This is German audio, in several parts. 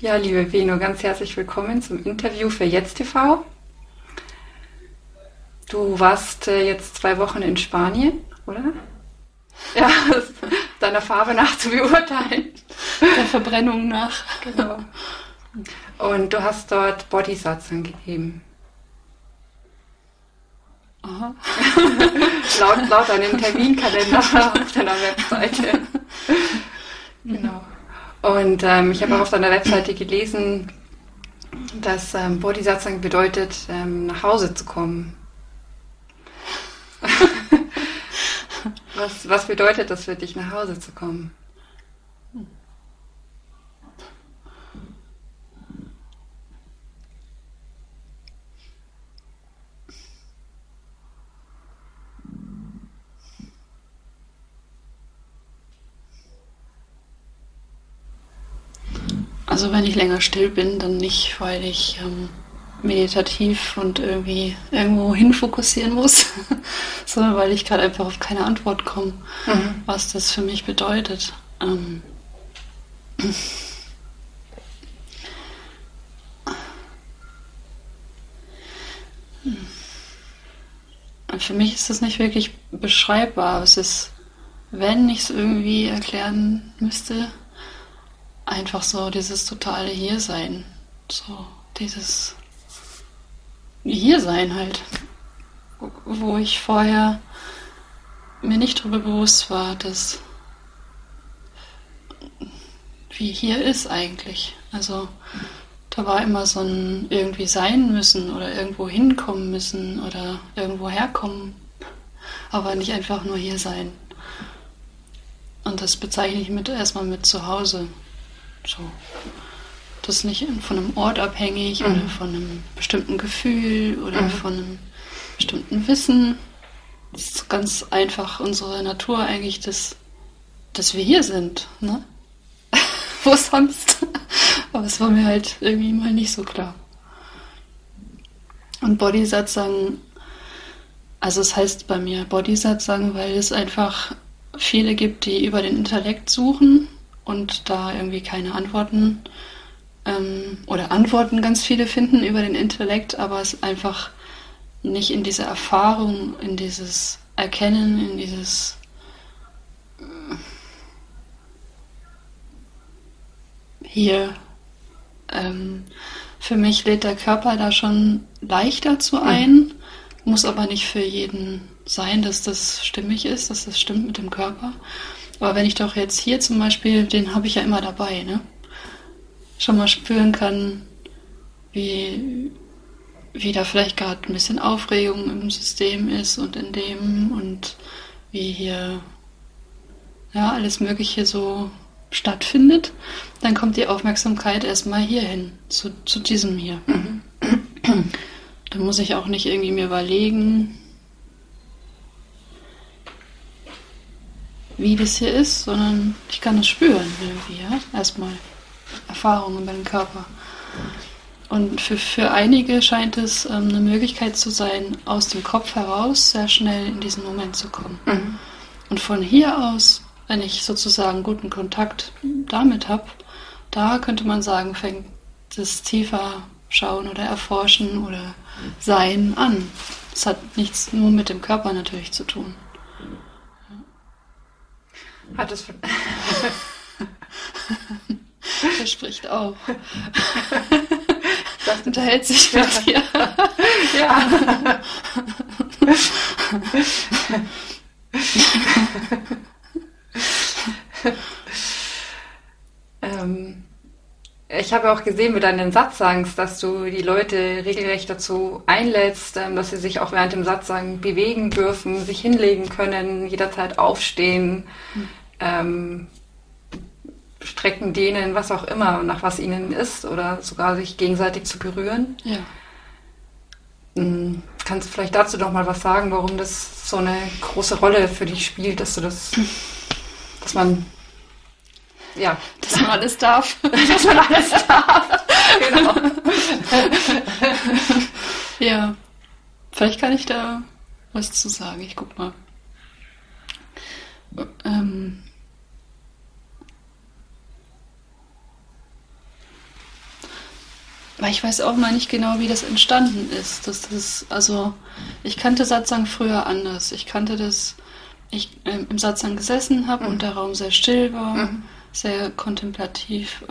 Ja, liebe Beno, ganz herzlich willkommen zum Interview für Jetzt TV. Du warst jetzt 2 Wochen in Spanien, oder? Ja, deiner Farbe nach zu beurteilen. Der Verbrennung nach. Genau. Und du hast dort Bodhisatz gegeben. Aha. laut deinem Terminkalender auf deiner Webseite. Genau. Und ich habe auch auf deiner Webseite gelesen, dass Bodhisattva bedeutet, nach Hause zu kommen. Was bedeutet das für dich, nach Hause zu kommen? Also wenn ich länger still bin, dann nicht, weil ich meditativ und irgendwie irgendwo hin fokussieren muss, sondern weil ich gerade einfach auf keine Antwort komme, was das für mich bedeutet. Für mich ist das nicht wirklich beschreibbar. Es ist, wenn ich es irgendwie erklären müsste, einfach so dieses totale Hiersein. So dieses Hiersein halt. Wo ich vorher mir nicht darüber bewusst war, dass wie hier ist eigentlich. Also da war immer so ein irgendwie sein müssen oder irgendwo hinkommen müssen oder irgendwo herkommen, aber nicht einfach nur hier sein. Und das bezeichne ich erstmal mit zu Hause. So. Das ist nicht von einem Ort abhängig oder von einem bestimmten Gefühl oder von einem bestimmten Wissen. Das ist ganz einfach unsere Natur eigentlich, dass wir hier sind. Ne? Wo sonst? Aber es war mir halt irgendwie mal nicht so klar. Und Bodhisattva, also es heißt bei mir Bodhisattva, weil es einfach viele gibt, die über den Intellekt suchen und da irgendwie keine Antworten oder Antworten ganz viele finden über den Intellekt, aber es einfach nicht in diese Erfahrung, in dieses Erkennen, in dieses hier. Für mich lädt der Körper da schon leichter zu ein, muss aber nicht für jeden sein, dass das stimmig ist, dass das stimmt mit dem Körper. Aber wenn ich doch jetzt hier zum Beispiel, den habe ich ja immer dabei, ne? Schon mal spüren kann, wie da vielleicht gerade ein bisschen Aufregung im System ist und in dem und wie hier ja alles Mögliche so stattfindet, dann kommt die Aufmerksamkeit erstmal hierhin, zu diesem hier. Da muss ich auch nicht irgendwie mir überlegen, wie das hier ist, sondern ich kann es spüren irgendwie, ja? Erstmal Erfahrungen mit dem Körper. Und für einige scheint es eine Möglichkeit zu sein, aus dem Kopf heraus sehr schnell in diesen Moment zu kommen. Und von hier aus, wenn ich sozusagen guten Kontakt damit habe, da könnte man sagen, fängt das tiefer Schauen oder Erforschen oder Sein an. Das hat nichts nur mit dem Körper natürlich zu tun. Hat es Der spricht auch. Das unterhält sich mit dir. Ja. Ich habe auch gesehen, wie du deinen Satzangs, dass du die Leute regelrecht dazu einlädst, dass sie sich auch während dem Satzang bewegen dürfen, sich hinlegen können, jederzeit aufstehen, strecken, dehnen, was auch immer, nach was ihnen ist oder sogar sich gegenseitig zu berühren. Ja. Kannst du vielleicht dazu noch mal was sagen, warum das so eine große Rolle für dich spielt, dass man alles darf. dass man alles darf. Genau. Ja, vielleicht kann ich da was zu sagen. Ich guck mal. Weil ich weiß auch mal nicht genau, wie das entstanden ist. Also ich kannte Satsang früher anders. Ich kannte das, ich im Satsang gesessen habe und der Raum sehr still war, sehr kontemplativ,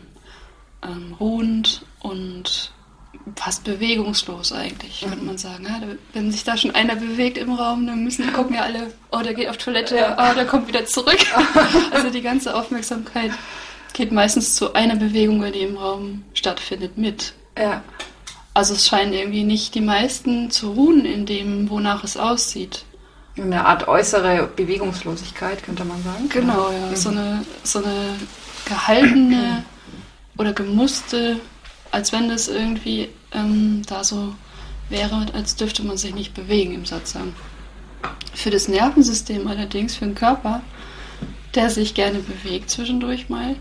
ruhend und fast bewegungslos eigentlich, könnte man sagen. Ja, wenn sich da schon einer bewegt im Raum, dann gucken ja alle, oh, der geht auf Toilette, oh, der kommt wieder zurück. Also die ganze Aufmerksamkeit geht meistens zu einer Bewegung, die im Raum stattfindet, mit. Ja. Also es scheinen irgendwie nicht die meisten zu ruhen in dem, wonach es aussieht. Eine Art äußere Bewegungslosigkeit, könnte man sagen. Genau, ja. So eine gehaltene oder gemusste, als wenn das irgendwie da so wäre, als dürfte man sich nicht bewegen im Satsang. Für das Nervensystem allerdings, für den Körper, der sich gerne bewegt zwischendurch mal,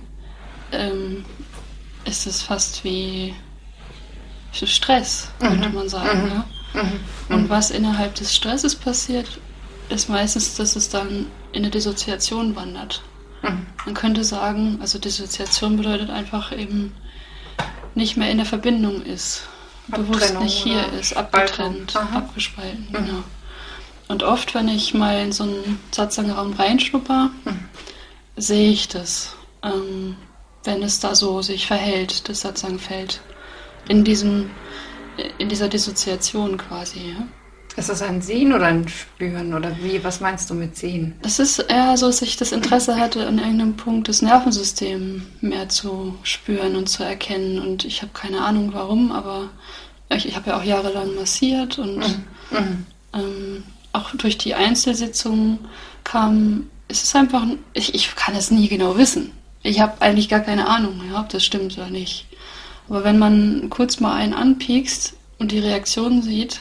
ist es fast wie Stress, könnte man sagen. Ja? Und was innerhalb des Stresses passiert, ist meistens, dass es dann in eine Dissoziation wandert. Man könnte sagen, also Dissoziation bedeutet einfach eben nicht mehr in der Verbindung ist, bewusst nicht hier ist, abgetrennt, abgespalten. Genau. Und oft, wenn ich mal in so einen Satsang-Raum reinschnupper, sehe ich das, wenn es da so sich verhält, das Satsang-Feld, in dieser Dissoziation quasi. Ja? Ist das ein Sehen oder ein Spüren oder wie? Was meinst du mit Sehen? Es ist eher so, dass ich das Interesse hatte, an irgendeinem Punkt das Nervensystem mehr zu spüren und zu erkennen. Und ich habe keine Ahnung warum, aber ich habe ja auch jahrelang massiert und auch durch die Einzelsitzungen es ist einfach, ich kann es nie genau wissen. Ich habe eigentlich gar keine Ahnung, ja, ob das stimmt oder nicht. Aber wenn man kurz mal einen anpiekst und die Reaktion sieht,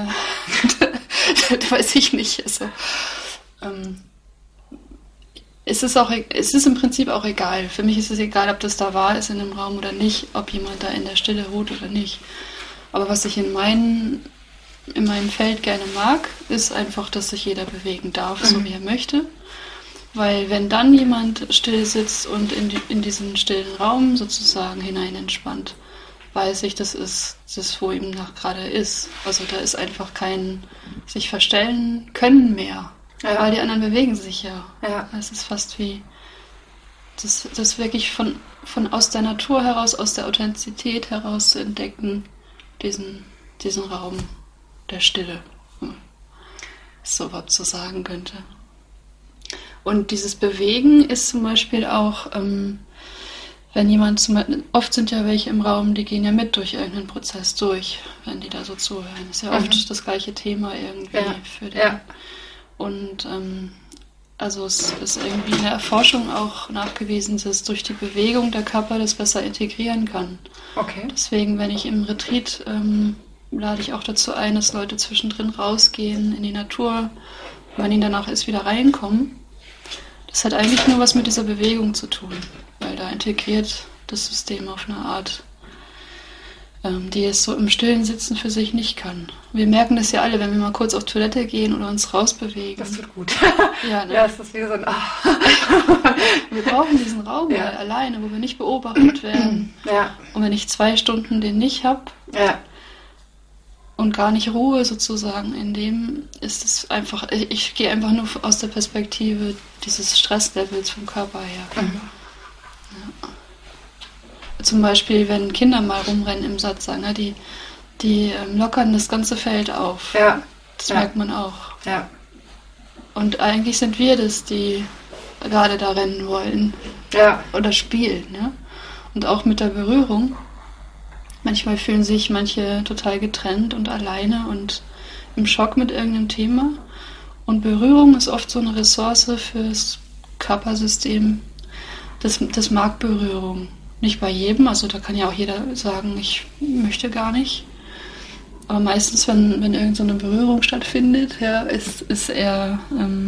weiß ich nicht. Also, es ist im Prinzip auch egal. Für mich ist es egal, ob das da wahr ist in dem Raum oder nicht, ob jemand da in der Stille ruht oder nicht. Aber was ich in meinem Feld gerne mag, ist einfach, dass sich jeder bewegen darf, so wie er möchte. Weil wenn dann jemand still sitzt und in diesen stillen Raum sozusagen hinein entspannt, weiß ich, das ist das, wo ihm nach gerade ist. Also da ist einfach kein sich verstellen können mehr. Ja. Weil die anderen bewegen sich ja. Es ist fast wie das wirklich von aus der Natur heraus, aus der Authentizität heraus zu entdecken, diesen Raum der Stille. So was zu sagen könnte. Und dieses Bewegen ist zum Beispiel auch, wenn jemand oft sind ja welche im Raum, die gehen ja mit durch irgendeinen Prozess durch, wenn die da so zuhören. Ist ja oft das gleiche Thema irgendwie für den. Ja. Und also es ist irgendwie in der Erforschung auch nachgewiesen, dass durch die Bewegung der Körper das besser integrieren kann. Okay. Deswegen, wenn ich im Retreat lade ich auch dazu ein, dass Leute zwischendrin rausgehen in die Natur, wenn ihnen danach ist, wieder reinkommen. Das hat eigentlich nur was mit dieser Bewegung zu tun, weil da integriert das System auf eine Art, die es so im stillen Sitzen für sich nicht kann. Wir merken das ja alle, wenn wir mal kurz auf Toilette gehen oder uns rausbewegen. Das wird gut. Ja, ne? Ja, es ist wie so ein Wir brauchen diesen Raum mal alleine, wo wir nicht beobachtet werden. Ja. Und wenn ich 2 Stunden den nicht habe, und gar nicht Ruhe sozusagen in dem, ist es einfach, ich gehe einfach nur aus der Perspektive dieses Stresslevels vom Körper her. Ja. Zum Beispiel, wenn Kinder mal rumrennen im Satsang, die lockern das ganze Feld auf. Ja. Das merkt man auch. Ja. Und eigentlich sind wir das, die gerade da rennen wollen. Ja. Oder spielen. Ja? Und auch mit der Berührung. Manchmal fühlen sich manche total getrennt und alleine und im Schock mit irgendeinem Thema. Und Berührung ist oft so eine Ressource fürs Körpersystem. Das mag Berührung. Nicht bei jedem, also da kann ja auch jeder sagen, ich möchte gar nicht. Aber meistens, wenn irgend so eine Berührung stattfindet, ist eher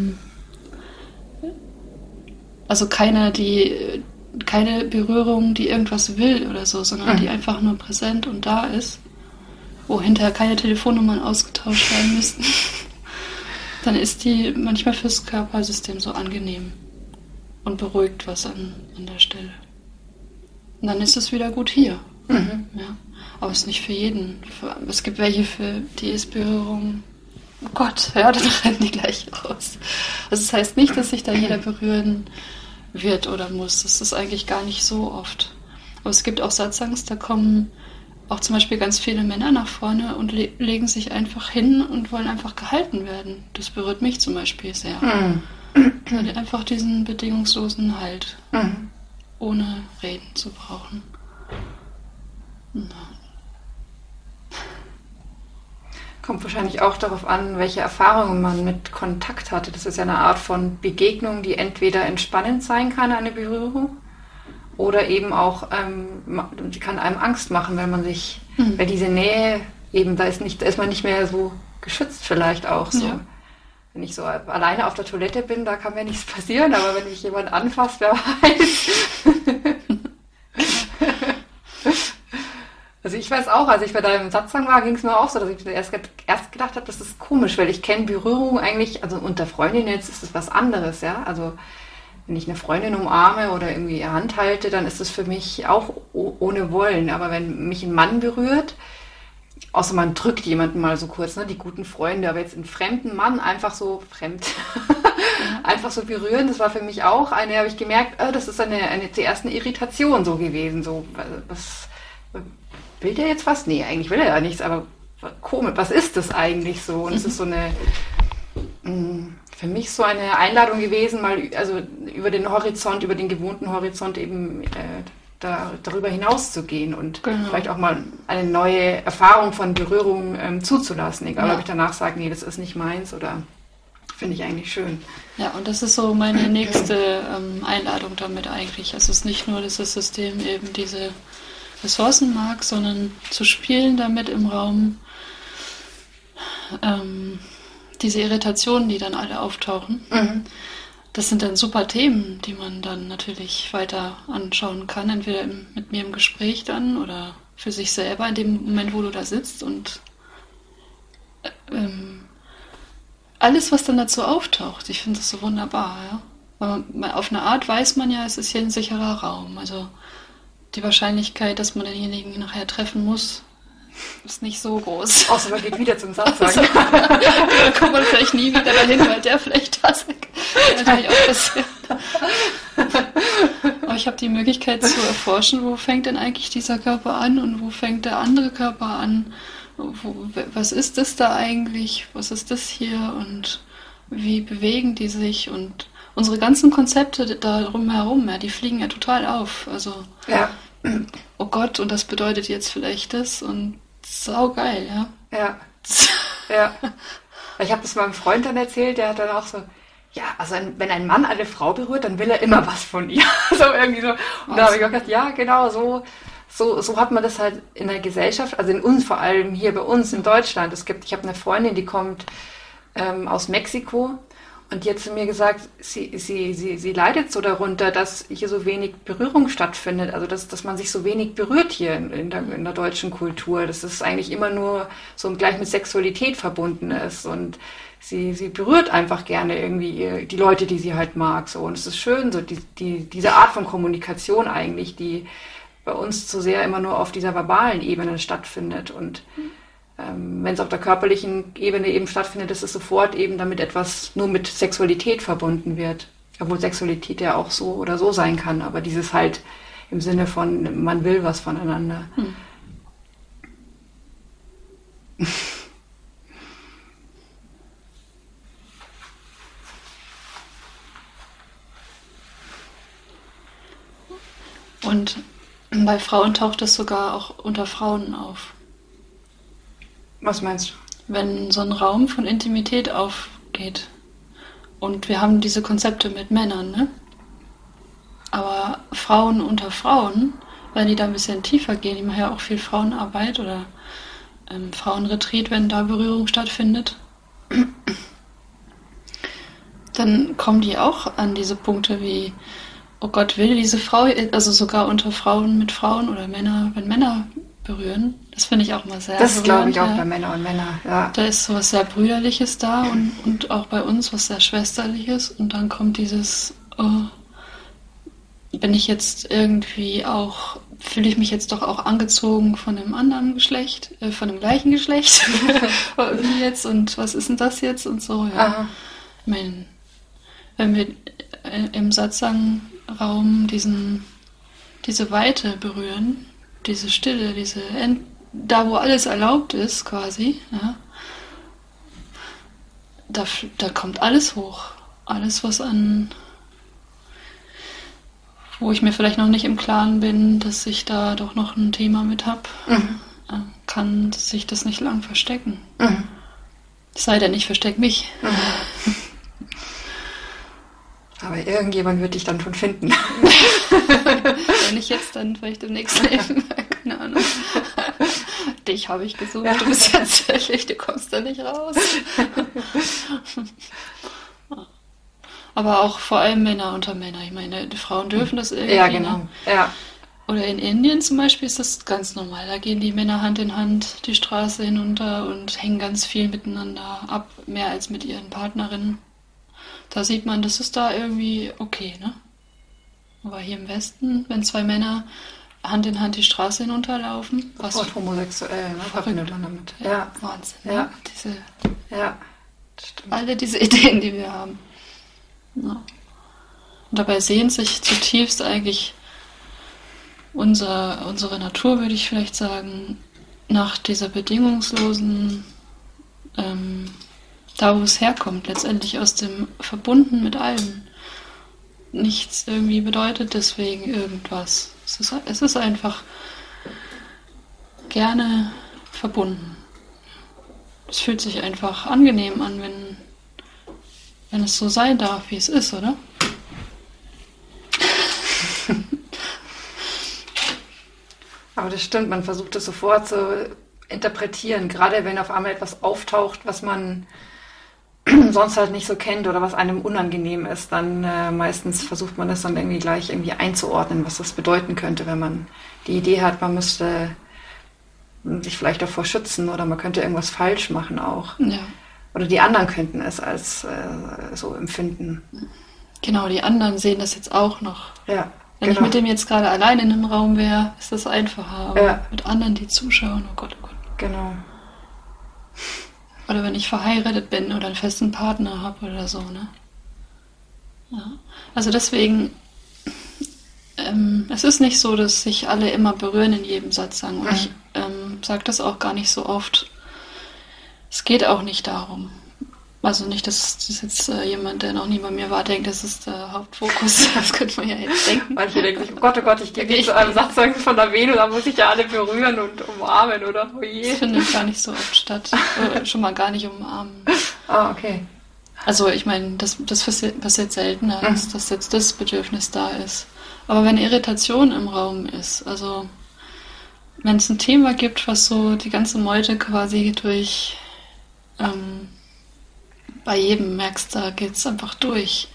also keine Berührung, die irgendwas will oder so, sondern die einfach nur präsent und da ist, wo hinterher keine Telefonnummern ausgetauscht werden müssen, dann ist die manchmal fürs Körpersystem so angenehm und beruhigt was an der Stelle. Und dann ist es wieder gut hier. Ja. Aber es ist nicht für jeden. Es gibt welche, für die ist Berührung, oh Gott, ja, dann rennen die gleich raus. Also das heißt nicht, dass sich da jeder berühren wird oder muss. Das ist eigentlich gar nicht so oft. Aber es gibt auch Satsangs, da kommen auch zum Beispiel ganz viele Männer nach vorne und legen sich einfach hin und wollen einfach gehalten werden. Das berührt mich zum Beispiel sehr. Also einfach diesen bedingungslosen Halt, ohne reden zu brauchen. Ja. Kommt wahrscheinlich auch darauf an, welche Erfahrungen man mit Kontakt hatte. Das ist ja eine Art von Begegnung, die entweder entspannend sein kann, eine Berührung, oder eben auch, die kann einem Angst machen, wenn man sich, weil diese Nähe eben, da ist man nicht mehr so geschützt vielleicht auch so. Ja. Wenn ich so alleine auf der Toilette bin, da kann mir nichts passieren, aber wenn mich jemand anfasst, wer weiß. Also ich weiß auch, als ich bei deinem Satsang war, ging es mir auch so, dass ich erst gedacht habe, das ist komisch, weil ich kenne Berührung eigentlich, also unter Freundinnen jetzt ist das was anderes, ja. Also wenn ich eine Freundin umarme oder irgendwie ihre Hand halte, dann ist es für mich auch ohne Wollen. Aber wenn mich ein Mann berührt, außer man drückt jemanden mal so kurz, ne, die guten Freunde, aber jetzt einen fremden Mann einfach so einfach so berühren, das war für mich auch habe ich gemerkt, das ist zuerst eine Irritation so gewesen, so, was will der jetzt was? Nee, eigentlich will er ja nichts, aber komisch, was ist das eigentlich so? Und es ist so für mich so eine Einladung gewesen, mal also über den Horizont, über den gewohnten Horizont eben darüber hinaus zu gehen und vielleicht auch mal eine neue Erfahrung von Berührung zuzulassen. Egal, ob ich danach sage, nee, das ist nicht meins oder finde ich eigentlich schön. Ja, und das ist so meine nächste Einladung damit eigentlich. Also es ist nicht nur, dass das System eben diese Ressourcen mag, sondern zu spielen damit im Raum, diese Irritationen, die dann alle auftauchen, das sind dann super Themen, die man dann natürlich weiter anschauen kann, entweder mit mir im Gespräch dann oder für sich selber in dem Moment, wo du da sitzt und alles, was dann dazu auftaucht, ich finde das so wunderbar, ja. Weil auf eine Art weiß man ja, es ist hier ein sicherer Raum, also die Wahrscheinlichkeit, dass man denjenigen nachher treffen muss, ist nicht so groß. Außer man geht wieder zum Satzang. Da kommt man vielleicht nie wieder dahin, weil der vielleicht das natürlich auch passiert. Aber ich habe die Möglichkeit zu erforschen, wo fängt denn eigentlich dieser Körper an und wo fängt der andere Körper an? Was ist das da eigentlich? Was ist das hier? Und wie bewegen die sich? Und unsere ganzen Konzepte da drumherum, ja, die fliegen ja total auf. Also, oh Gott, und das bedeutet jetzt vielleicht das und saugeil, ja. Ja. Ja. Ich habe das meinem Freund dann erzählt, der hat dann auch so, ja, also wenn ein Mann eine Frau berührt, dann will er immer was von ihr. So irgendwie so. Und da habe ich auch gedacht, ja, genau, so hat man das halt in der Gesellschaft, also in uns, vor allem hier bei uns in Deutschland. Ich habe eine Freundin, die kommt aus Mexiko. Und die hat zu mir gesagt, sie leidet so darunter, dass hier so wenig Berührung stattfindet. Also dass man sich so wenig berührt hier in der deutschen Kultur. Dass es eigentlich immer nur so gleich mit Sexualität verbunden ist. Und sie berührt einfach gerne irgendwie die Leute, die sie halt mag. So. Und es ist schön, so diese Art von Kommunikation eigentlich, die bei uns zu sehr immer nur auf dieser verbalen Ebene stattfindet. Und wenn es auf der körperlichen Ebene eben stattfindet, ist es sofort eben damit etwas nur mit Sexualität verbunden wird. Obwohl Sexualität ja auch so oder so sein kann, aber dieses halt im Sinne von, man will was voneinander. Und bei Frauen taucht es sogar auch unter Frauen auf. Was meinst du? Wenn so ein Raum von Intimität aufgeht. Und wir haben diese Konzepte mit Männern, ne? Aber Frauen unter Frauen, wenn die da ein bisschen tiefer gehen, die machen ja auch viel Frauenarbeit oder Frauenretreat, wenn da Berührung stattfindet, dann kommen die auch an diese Punkte wie, oh Gott, will diese Frau, also sogar unter Frauen mit Frauen oder Männer, wenn Männer berühren. Das finde ich auch mal sehr berührend. Das glaube ich auch bei Männern und Männern, ja. Da ist so was sehr Brüderliches da und auch bei uns was sehr Schwesterliches und dann kommt dieses, bin ich jetzt irgendwie auch fühle ich mich jetzt doch auch angezogen von einem anderen Geschlecht, von dem gleichen Geschlecht wie jetzt und was ist denn das jetzt und so. Ja. Aha. Ich meine, wenn wir im Satsang-Raum diese Weite berühren, diese Stille, da wo alles erlaubt ist quasi, ja, da kommt alles hoch. Alles, wo ich mir vielleicht noch nicht im Klaren bin, dass ich da doch noch ein Thema mit habe, kann sich das nicht lang verstecken. Es sei denn, ich verstecke mich. Aber irgendjemand wird dich dann schon finden. Wenn nicht jetzt, dann vielleicht im nächsten Leben. Keine Ahnung. Dich habe ich gesucht, du bist jetzt wirklich, du kommst da nicht raus. Aber auch vor allem Männer unter Männer. Ich meine, die Frauen dürfen das irgendwie. Ja, genau. Ne? Ja. Oder in Indien zum Beispiel ist das ganz normal. Da gehen die Männer Hand in Hand die Straße hinunter und hängen ganz viel miteinander ab, mehr als mit ihren Partnerinnen. Da sieht man, das ist da irgendwie okay, ne? Aber hier im Westen, wenn zwei Männer Hand in Hand die Straße hinunterlaufen, was Sofort homosexuell, ne? Verbindet man damit. Ja, Wahnsinn. Ja. Ne? Stimmt. Alle diese Ideen, die wir haben. Ja. Und dabei sehnt sich zutiefst eigentlich unsere Natur, würde ich vielleicht sagen, nach dieser bedingungslosen, da wo es herkommt, letztendlich aus dem Verbunden mit allem. Nichts irgendwie bedeutet deswegen irgendwas. Es ist einfach gerne verbunden. Es fühlt sich einfach angenehm an, wenn es so sein darf, wie es ist, oder? Aber das stimmt, man versucht es sofort zu interpretieren, gerade wenn auf einmal etwas auftaucht, was man sonst halt nicht so kennt oder was einem unangenehm ist, dann meistens versucht man das dann irgendwie gleich irgendwie einzuordnen, was das bedeuten könnte, wenn man die Idee hat, man müsste sich vielleicht davor schützen oder man könnte irgendwas falsch machen auch. Ja. Oder die anderen könnten es als so empfinden. Genau, die anderen sehen das jetzt auch noch. Ja, Wenn ich mit dem jetzt gerade allein in einem Raum wäre, ist das einfacher. Aber mit anderen, die zuschauen, oh Gott, oh Gott. Genau. Oder wenn ich verheiratet bin oder einen festen Partner habe oder so, ne? Ja. Also deswegen, es ist nicht so, dass sich alle immer berühren in jedem Satsang. Und ich sage das auch gar nicht so oft. Es geht auch nicht darum. Also nicht, dass das jetzt jemand, der noch nie bei mir war, denkt, das ist der Hauptfokus. Das könnte man ja jetzt denken. Manche denken sich, oh Gott, ich gehe nicht zu einem Satsang von der Venu, da muss ich ja alle berühren und umarmen, oder? Oh je. Das findet gar nicht so oft statt. Schon mal gar nicht umarmen. Ah, okay. Also ich meine, das passiert seltener, dass jetzt das Bedürfnis da ist. Aber wenn Irritation im Raum ist, also wenn es ein Thema gibt, was so die ganze Meute quasi durch bei jedem merkst, da geht es einfach durch.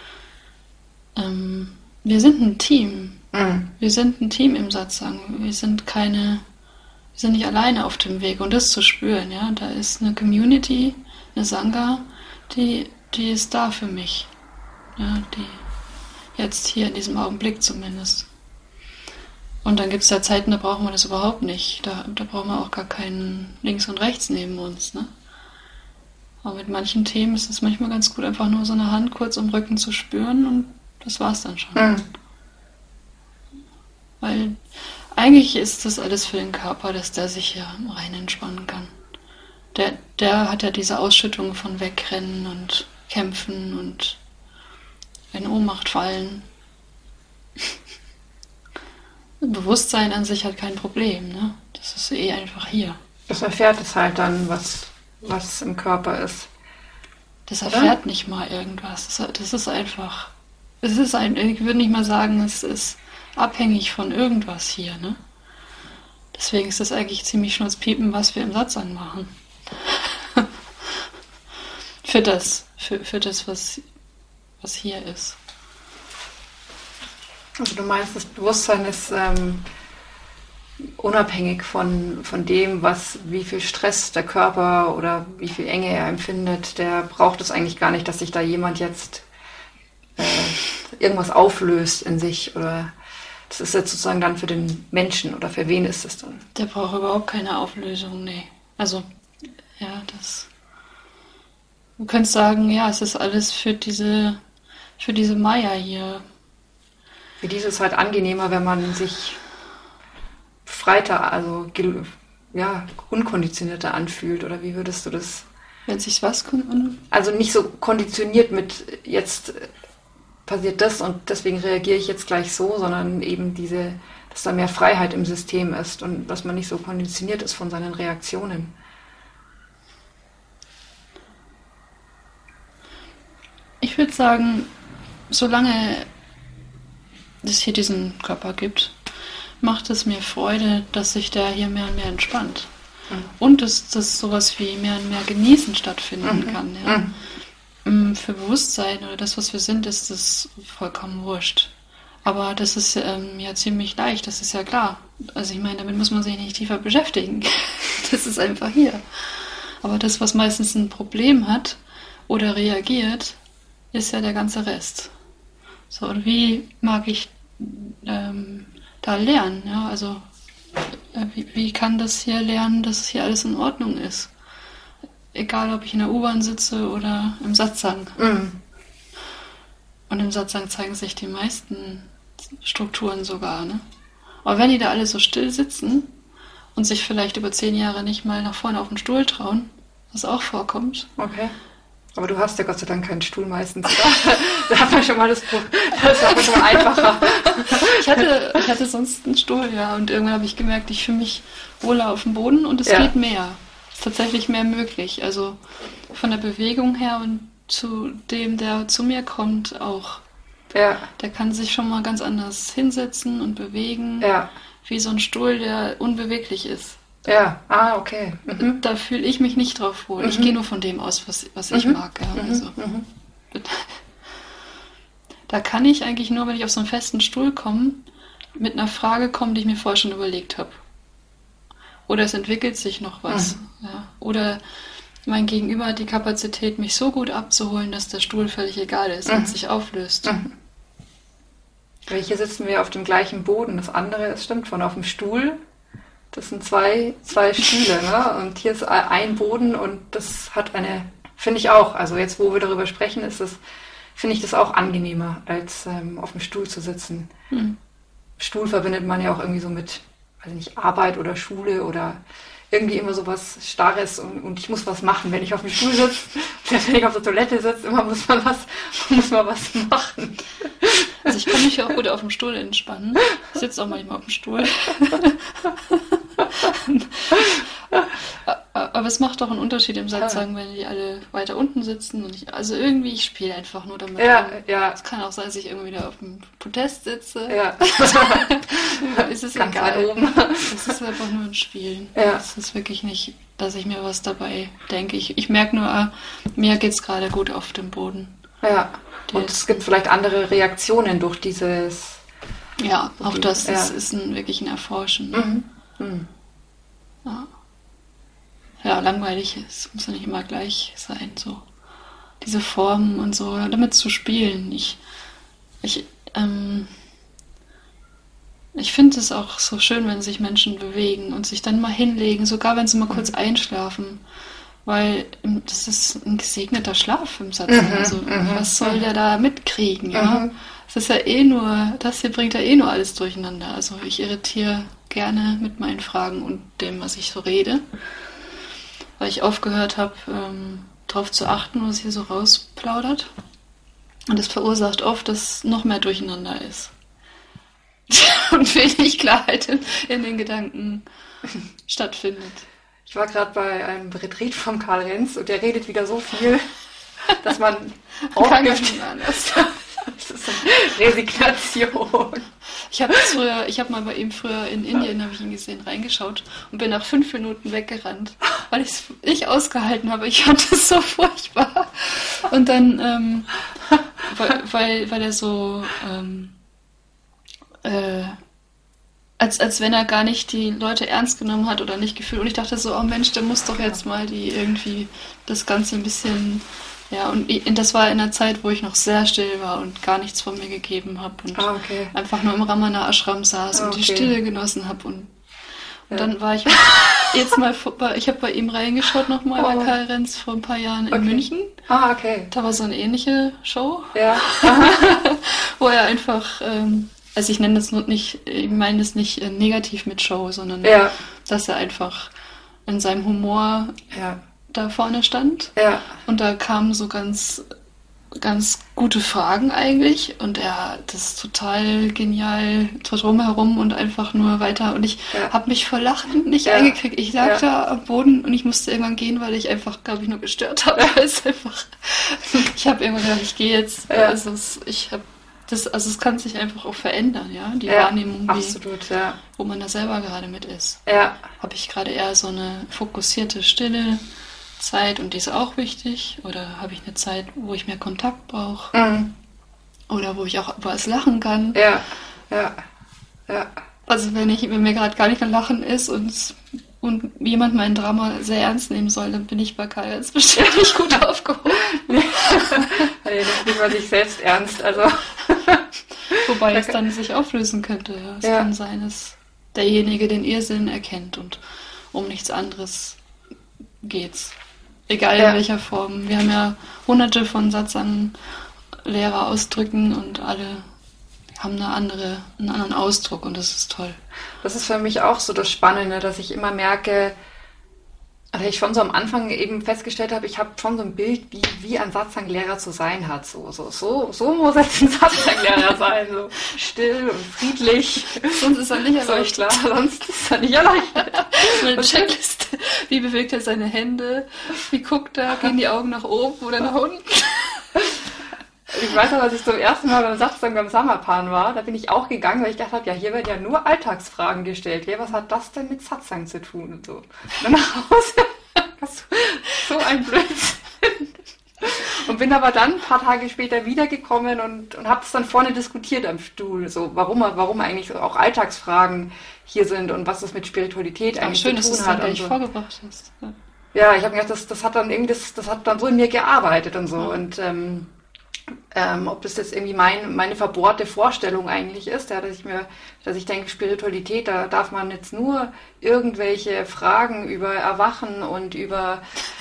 Wir sind ein Team. Wir sind ein Team im Satsang. Wir sind nicht alleine auf dem Weg. Und das zu spüren, ja, da ist eine Community, eine Sangha, die ist da für mich. Ja, die jetzt hier in diesem Augenblick zumindest. Und dann gibt es da Zeiten, da brauchen wir das überhaupt nicht. Da brauchen wir auch gar keinen links und rechts neben uns, ne? Aber mit manchen Themen ist es manchmal ganz gut, einfach nur so eine Hand kurz am Rücken zu spüren und das war's dann schon. Weil eigentlich ist das alles für den Körper, dass der sich ja rein entspannen kann. Der hat ja diese Ausschüttung von Wegrennen und Kämpfen und in Ohnmacht fallen. Bewusstsein an sich hat kein Problem, ne? Das ist eh einfach hier. Das erfährt es halt dann, was im Körper ist. Das erfährt nicht mal irgendwas. Das ist einfach. Ich würde nicht mal sagen, es ist abhängig von irgendwas hier, ne? Deswegen ist das eigentlich ziemlich schnurzpiepen, was wir im Satsang machen. für das, was hier ist. Also du meinst, das Bewusstsein ist unabhängig von dem, wie viel Stress der Körper oder wie viel Enge er empfindet, der braucht es eigentlich gar nicht, dass sich da jemand jetzt irgendwas auflöst in sich oder das ist jetzt sozusagen dann für den Menschen oder für wen ist es dann? Der braucht überhaupt keine Auflösung, nee. Also, ja, du könntest sagen, ja, es ist alles für diese Maya hier. Für die ist es halt angenehmer, wenn man sich befreiter, also unkonditionierter anfühlt, oder wie würdest du das? Wenn sich's was Also nicht so konditioniert mit jetzt passiert das und deswegen reagiere ich jetzt gleich so, sondern eben dass da mehr Freiheit im System ist und dass man nicht so konditioniert ist von seinen Reaktionen. Ich würde sagen, solange es hier diesen Körper gibt, macht es mir Freude, dass sich der hier mehr und mehr entspannt. Und dass sowas wie mehr und mehr Genießen stattfinden kann. Ja. Für Bewusstsein oder das, was wir sind, ist das vollkommen wurscht. Aber das ist ja ziemlich leicht, das ist ja klar. Also ich meine, damit muss man sich nicht tiefer beschäftigen. Das ist einfach hier. Aber das, was meistens ein Problem hat oder reagiert, ist ja der ganze Rest. So, und wie mag ich da lernen? Ja, also wie kann das hier lernen, dass hier alles in Ordnung ist? Egal, ob ich in der U-Bahn sitze oder im Satsang. Und im Satsang zeigen sich die meisten Strukturen sogar. Ne? Aber wenn die da alle so still sitzen und sich vielleicht über 10 Jahre nicht mal nach vorne auf den Stuhl trauen, was auch vorkommt. Okay. Aber du hast ja Gott sei Dank keinen Stuhl meistens. Da hat man schon mal das ist aber schon einfacher. Ich hatte sonst einen Stuhl, ja, und irgendwann habe ich gemerkt, ich fühle mich wohler auf dem Boden und es geht mehr. Es ist tatsächlich mehr möglich. Also von der Bewegung her und zu dem, der zu mir kommt, auch. Ja. Der kann sich schon mal ganz anders hinsetzen und bewegen, wie so ein Stuhl, der unbeweglich ist. Ja, okay. Da fühle ich mich nicht drauf wohl. Ich gehe nur von dem aus, was ich mag. Ja. Also, da kann ich eigentlich nur, wenn ich auf so einen festen Stuhl komme, mit einer Frage kommen, die ich mir vorher schon überlegt habe. Oder es entwickelt sich noch was. Ja. Oder mein Gegenüber hat die Kapazität, mich so gut abzuholen, dass der Stuhl völlig egal ist und sich auflöst. Weil hier sitzen wir auf dem gleichen Boden. Das andere ist, stimmt, von auf dem Stuhl. Das sind zwei Stühle, ne? Und hier ist ein Boden und das hat finde ich auch, also jetzt, wo wir darüber sprechen, finde ich das auch angenehmer, als auf dem Stuhl zu sitzen. Stuhl verbindet man ja auch irgendwie so mit, weiß ich nicht, Arbeit oder Schule oder irgendwie immer so was Starres und ich muss was machen, wenn ich auf dem Stuhl sitze. Wenn ich auf der Toilette sitze, immer muss man was machen. Also ich kann mich ja auch gut auf dem Stuhl entspannen. Ich sitze auch manchmal auf dem Stuhl. Aber es macht doch einen Unterschied im Satzang, wenn die alle weiter unten sitzen. Also irgendwie, ich spiele einfach nur damit. Ja. Es kann auch sein, dass ich irgendwie wieder auf dem Podest sitze. Ja. Es ist ganz egal. oben. Es ist einfach nur ein Spielen. Ja. Es ist wirklich nicht, dass ich mir was dabei denke. Ich merke nur, mir geht es gerade gut auf dem Boden. Ja. Und es gibt vielleicht andere Reaktionen durch dieses... Ja, auch das ist wirklich ein Erforschen. Ja, langweilig. Es muss ja nicht immer gleich sein, so diese Formen und so, damit zu spielen. Ich finde es auch so schön, wenn sich Menschen bewegen und sich dann mal hinlegen, sogar wenn sie mal kurz einschlafen, weil das ist ein gesegneter Schlaf im Satz. Also was soll der da mitkriegen? Ja? Es ist ja das hier bringt ja nur alles durcheinander. Also ich irritiere gerne mit meinen Fragen und dem, was ich so rede, weil ich aufgehört habe, darauf zu achten, was hier so rausplaudert. Und das verursacht oft, dass noch mehr Durcheinander ist. Und wenig Klarheit in den Gedanken stattfindet. Ich war gerade bei einem Retreat von Karl Renz und der redet wieder so viel, dass man aufgibt. Das ist eine Resignation. Ich habe mal bei ihm früher in Indien, habe ich ihn gesehen, reingeschaut und bin nach 5 Minuten weggerannt, weil ich es nicht ausgehalten habe. Ich fand es so furchtbar. Und dann, weil er so, als wenn er gar nicht die Leute ernst genommen hat oder nicht gefühlt. Und ich dachte so, oh Mensch, der muss doch jetzt mal die irgendwie das Ganze ein bisschen Ja, und das war in der Zeit, wo ich noch sehr still war und gar nichts von mir gegeben habe und okay. einfach nur im Ramana Ashram saß und die Stille genossen habe. Und dann war ich jetzt mal, ich habe bei ihm reingeschaut nochmal bei Karl Renz vor ein paar Jahren in München. Okay. Da war so eine ähnliche Show, Ja. wo er einfach, also ich nenne das nicht, ich meine das nicht negativ mit Show, sondern dass er einfach in seinem Humor da vorne stand. Ja. Und da kamen so ganz gute Fragen eigentlich und er hat das total genial drumherum und einfach nur weiter und ich habe mich vor Lachen nicht eingekriegt. Ich lag da am Boden und ich musste irgendwann gehen, weil ich einfach, glaube ich, nur gestört habe. Ich habe irgendwann gedacht, ich gehe jetzt. Also es kann sich einfach auch verändern, ja, die Wahrnehmung, absolut, wo man da selber gerade mit ist. Ja. Habe ich gerade eher so eine fokussierte, stille Zeit und die ist auch wichtig, oder habe ich eine Zeit, wo ich mehr Kontakt brauche oder wo ich auch über es lachen kann. Ja. Also wenn mir gerade gar nicht mehr Lachen ist und jemand mein Drama sehr ernst nehmen soll, dann bin ich bei Karl jetzt bestimmt nicht gut aufgehoben. Er nimmt nicht mal sich selbst ernst, also. Wobei es dann sich auflösen könnte. Ja. Es kann sein, dass derjenige den Irrsinn erkennt und um nichts anderes geht's. Egal in welcher Form. Wir haben ja hunderte von Satsang-Lehrer-Ausdrücken und alle haben einen anderen Ausdruck und das ist toll. Das ist für mich auch so das Spannende, dass ich immer merke, also ich schon so am Anfang eben festgestellt habe, ich habe schon so ein Bild, wie ein Satsang-Lehrer zu sein hat. So muss jetzt ein Satsang-Lehrer sein. So still und friedlich. Sonst ist er nicht erleuchtet. So, klar, sonst ist er nicht erleuchtet. Eine Checkliste. Wie bewegt er seine Hände? Wie guckt er? Gehen die Augen nach oben oder nach unten? Ich weiß noch, als ich zum ersten Mal beim Satsang beim Samapan war, da bin ich auch gegangen, weil ich gedacht habe, ja, hier werden ja nur Alltagsfragen gestellt. Ja, was hat das denn mit Satsang zu tun? Und so. Und dann nach Hause, so ein Blödsinn. Und bin aber dann ein paar Tage später wiedergekommen und habe es dann vorne diskutiert am Stuhl, so warum eigentlich auch Alltagsfragen hier sind und was das mit Spiritualität eigentlich schön, zu tun dass hat. Du das vorgebracht hast. Ja, ich habe gedacht, das hat dann so in mir gearbeitet und so. Und ob das jetzt irgendwie meine verbohrte Vorstellung eigentlich ist, dass ich denke, Spiritualität, da darf man jetzt nur irgendwelche Fragen über Erwachen und über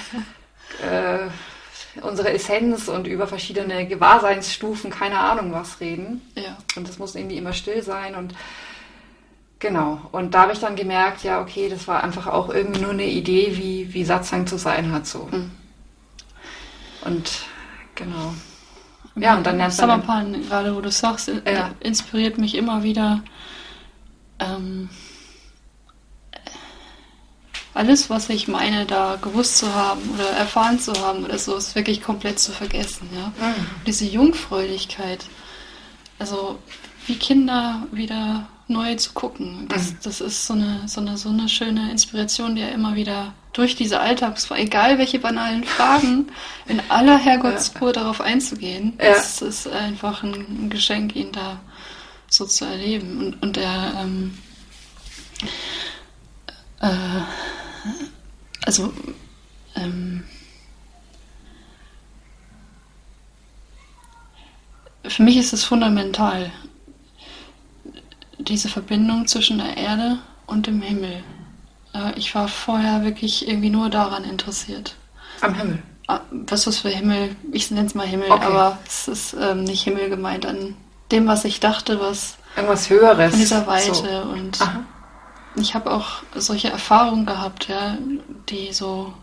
unsere Essenz und über verschiedene Gewahrseinsstufen, keine Ahnung was reden. Ja. Und das muss irgendwie immer still sein und genau. Und da habe ich dann gemerkt, ja, okay, das war einfach auch irgendwie nur eine Idee, wie Satsang zu sein hat, so. Und genau. Ja, und dann lernst du Samapan, gerade wo du sagst, inspiriert mich immer wieder. Alles, was ich meine, da gewusst zu haben oder erfahren zu haben oder so, ist wirklich komplett zu vergessen. Ja? Diese Jungfräulichkeit, also wie Kinder wieder neu zu gucken, das ist so eine schöne Inspiration, die ja immer wieder durch diese Alltagsfragen, egal welche banalen Fragen, in aller Herrgottsruhe darauf einzugehen, das ist einfach ein Geschenk, ihn da so zu erleben. Und er für mich ist es fundamental, diese Verbindung zwischen der Erde und dem Himmel. Ich war vorher wirklich irgendwie nur daran interessiert. Am Himmel? Was für Himmel? Ich nenne es mal Himmel, aber es ist nicht Himmel gemeint, an dem, was ich dachte, was irgendwas Höheres. Von dieser Weite. So. Und ich habe auch solche Erfahrungen gehabt, ja, die so,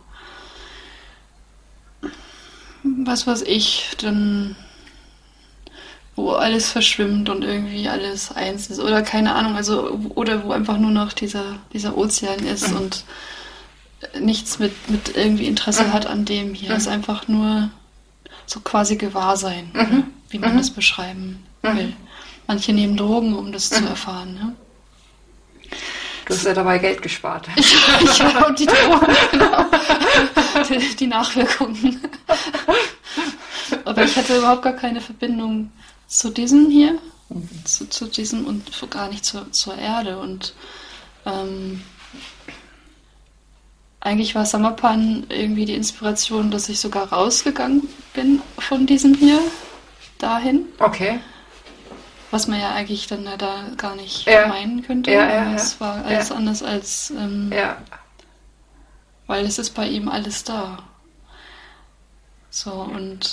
was weiß ich, dann wo alles verschwimmt und irgendwie alles eins ist oder keine Ahnung, also oder wo einfach nur noch dieser Ozean ist und nichts mit irgendwie Interesse hat an dem hier. Es ist einfach nur so quasi Gewahrsein, wie man das beschreiben will. Manche nehmen Drogen, um das zu erfahren. Ne? Du hast ja dabei Geld gespart. Ja, und die Drogen, genau. Die Nachwirkungen. Aber ich hatte überhaupt gar keine Verbindung zu diesem hier, zu diesem und gar nicht zur Erde. Und eigentlich war Samarpan irgendwie die Inspiration, dass ich sogar rausgegangen bin von diesem hier dahin. Okay. Was man ja eigentlich dann da gar nicht Ja. meinen könnte. Ja. Es war alles anders als, Ja. weil es ist bei ihm alles da. So, und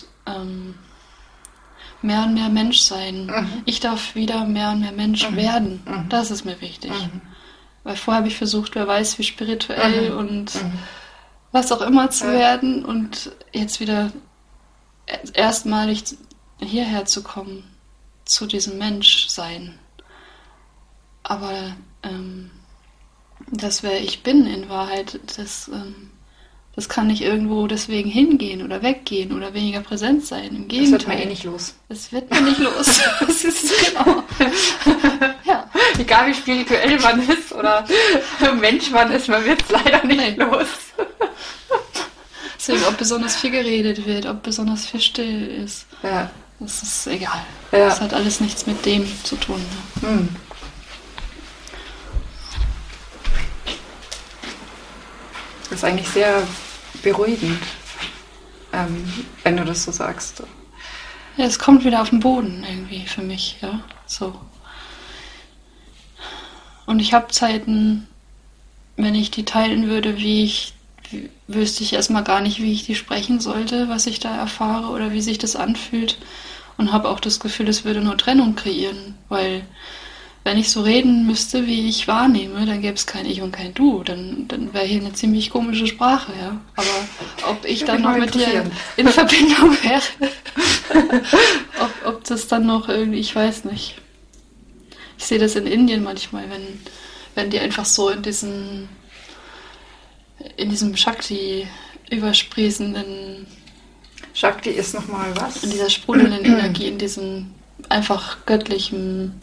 mehr und mehr Mensch sein. Ich darf wieder mehr und mehr Mensch werden. Das ist mir wichtig. Weil vorher habe ich versucht, wer weiß, wie spirituell und was auch immer zu werden und jetzt wieder erstmalig hierher zu kommen, zu diesem Menschsein. Aber das, wer ich bin in Wahrheit, das kann nicht irgendwo deswegen hingehen oder weggehen oder weniger präsent sein. Im Gegenteil. Das wird man nicht los. Es wird mir nicht los. Das ist genau. Ja. Egal wie spirituell man ist oder Mensch man ist, man wird es leider nicht los. Deswegen, ob besonders viel geredet wird, ob besonders viel still ist. Ja. Das ist egal. Ja. Das hat alles nichts mit dem zu tun. Ne? Das ist eigentlich sehr beruhigend, wenn du das so sagst. Ja, es kommt wieder auf den Boden irgendwie für mich, ja, so. Und ich habe Zeiten, wenn ich die teilen würde, wüsste ich erstmal gar nicht, wie ich die sprechen sollte, was ich da erfahre oder wie sich das anfühlt. Und habe auch das Gefühl, es würde nur Trennung kreieren, weil wenn ich so reden müsste, wie ich wahrnehme, dann gäbe es kein Ich und kein Du. Dann wäre hier eine ziemlich komische Sprache, ja. Aber ob ich dann noch mit dir in Verbindung wäre, ob das dann noch irgendwie, ich weiß nicht. Ich sehe das in Indien manchmal, wenn die einfach so in diesem Shakti übersprießenden... Shakti ist nochmal was? In dieser sprudelnden Energie, in diesem einfach göttlichen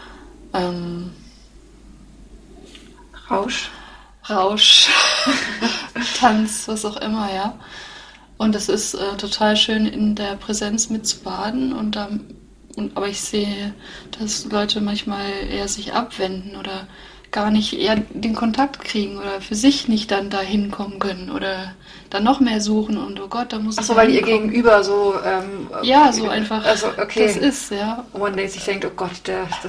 Rausch, Tanz, was auch immer, ja. Und es ist total schön, in der Präsenz mitzubaden aber ich sehe, dass Leute manchmal eher sich abwenden oder gar nicht eher den Kontakt kriegen oder für sich nicht dann da hinkommen können oder dann noch mehr suchen und oh Gott, da muss ich. Achso, weil ihr Gegenüber so. Ja, so einfach. Also, okay. Das ist, ja. Und man sich denkt, oh Gott,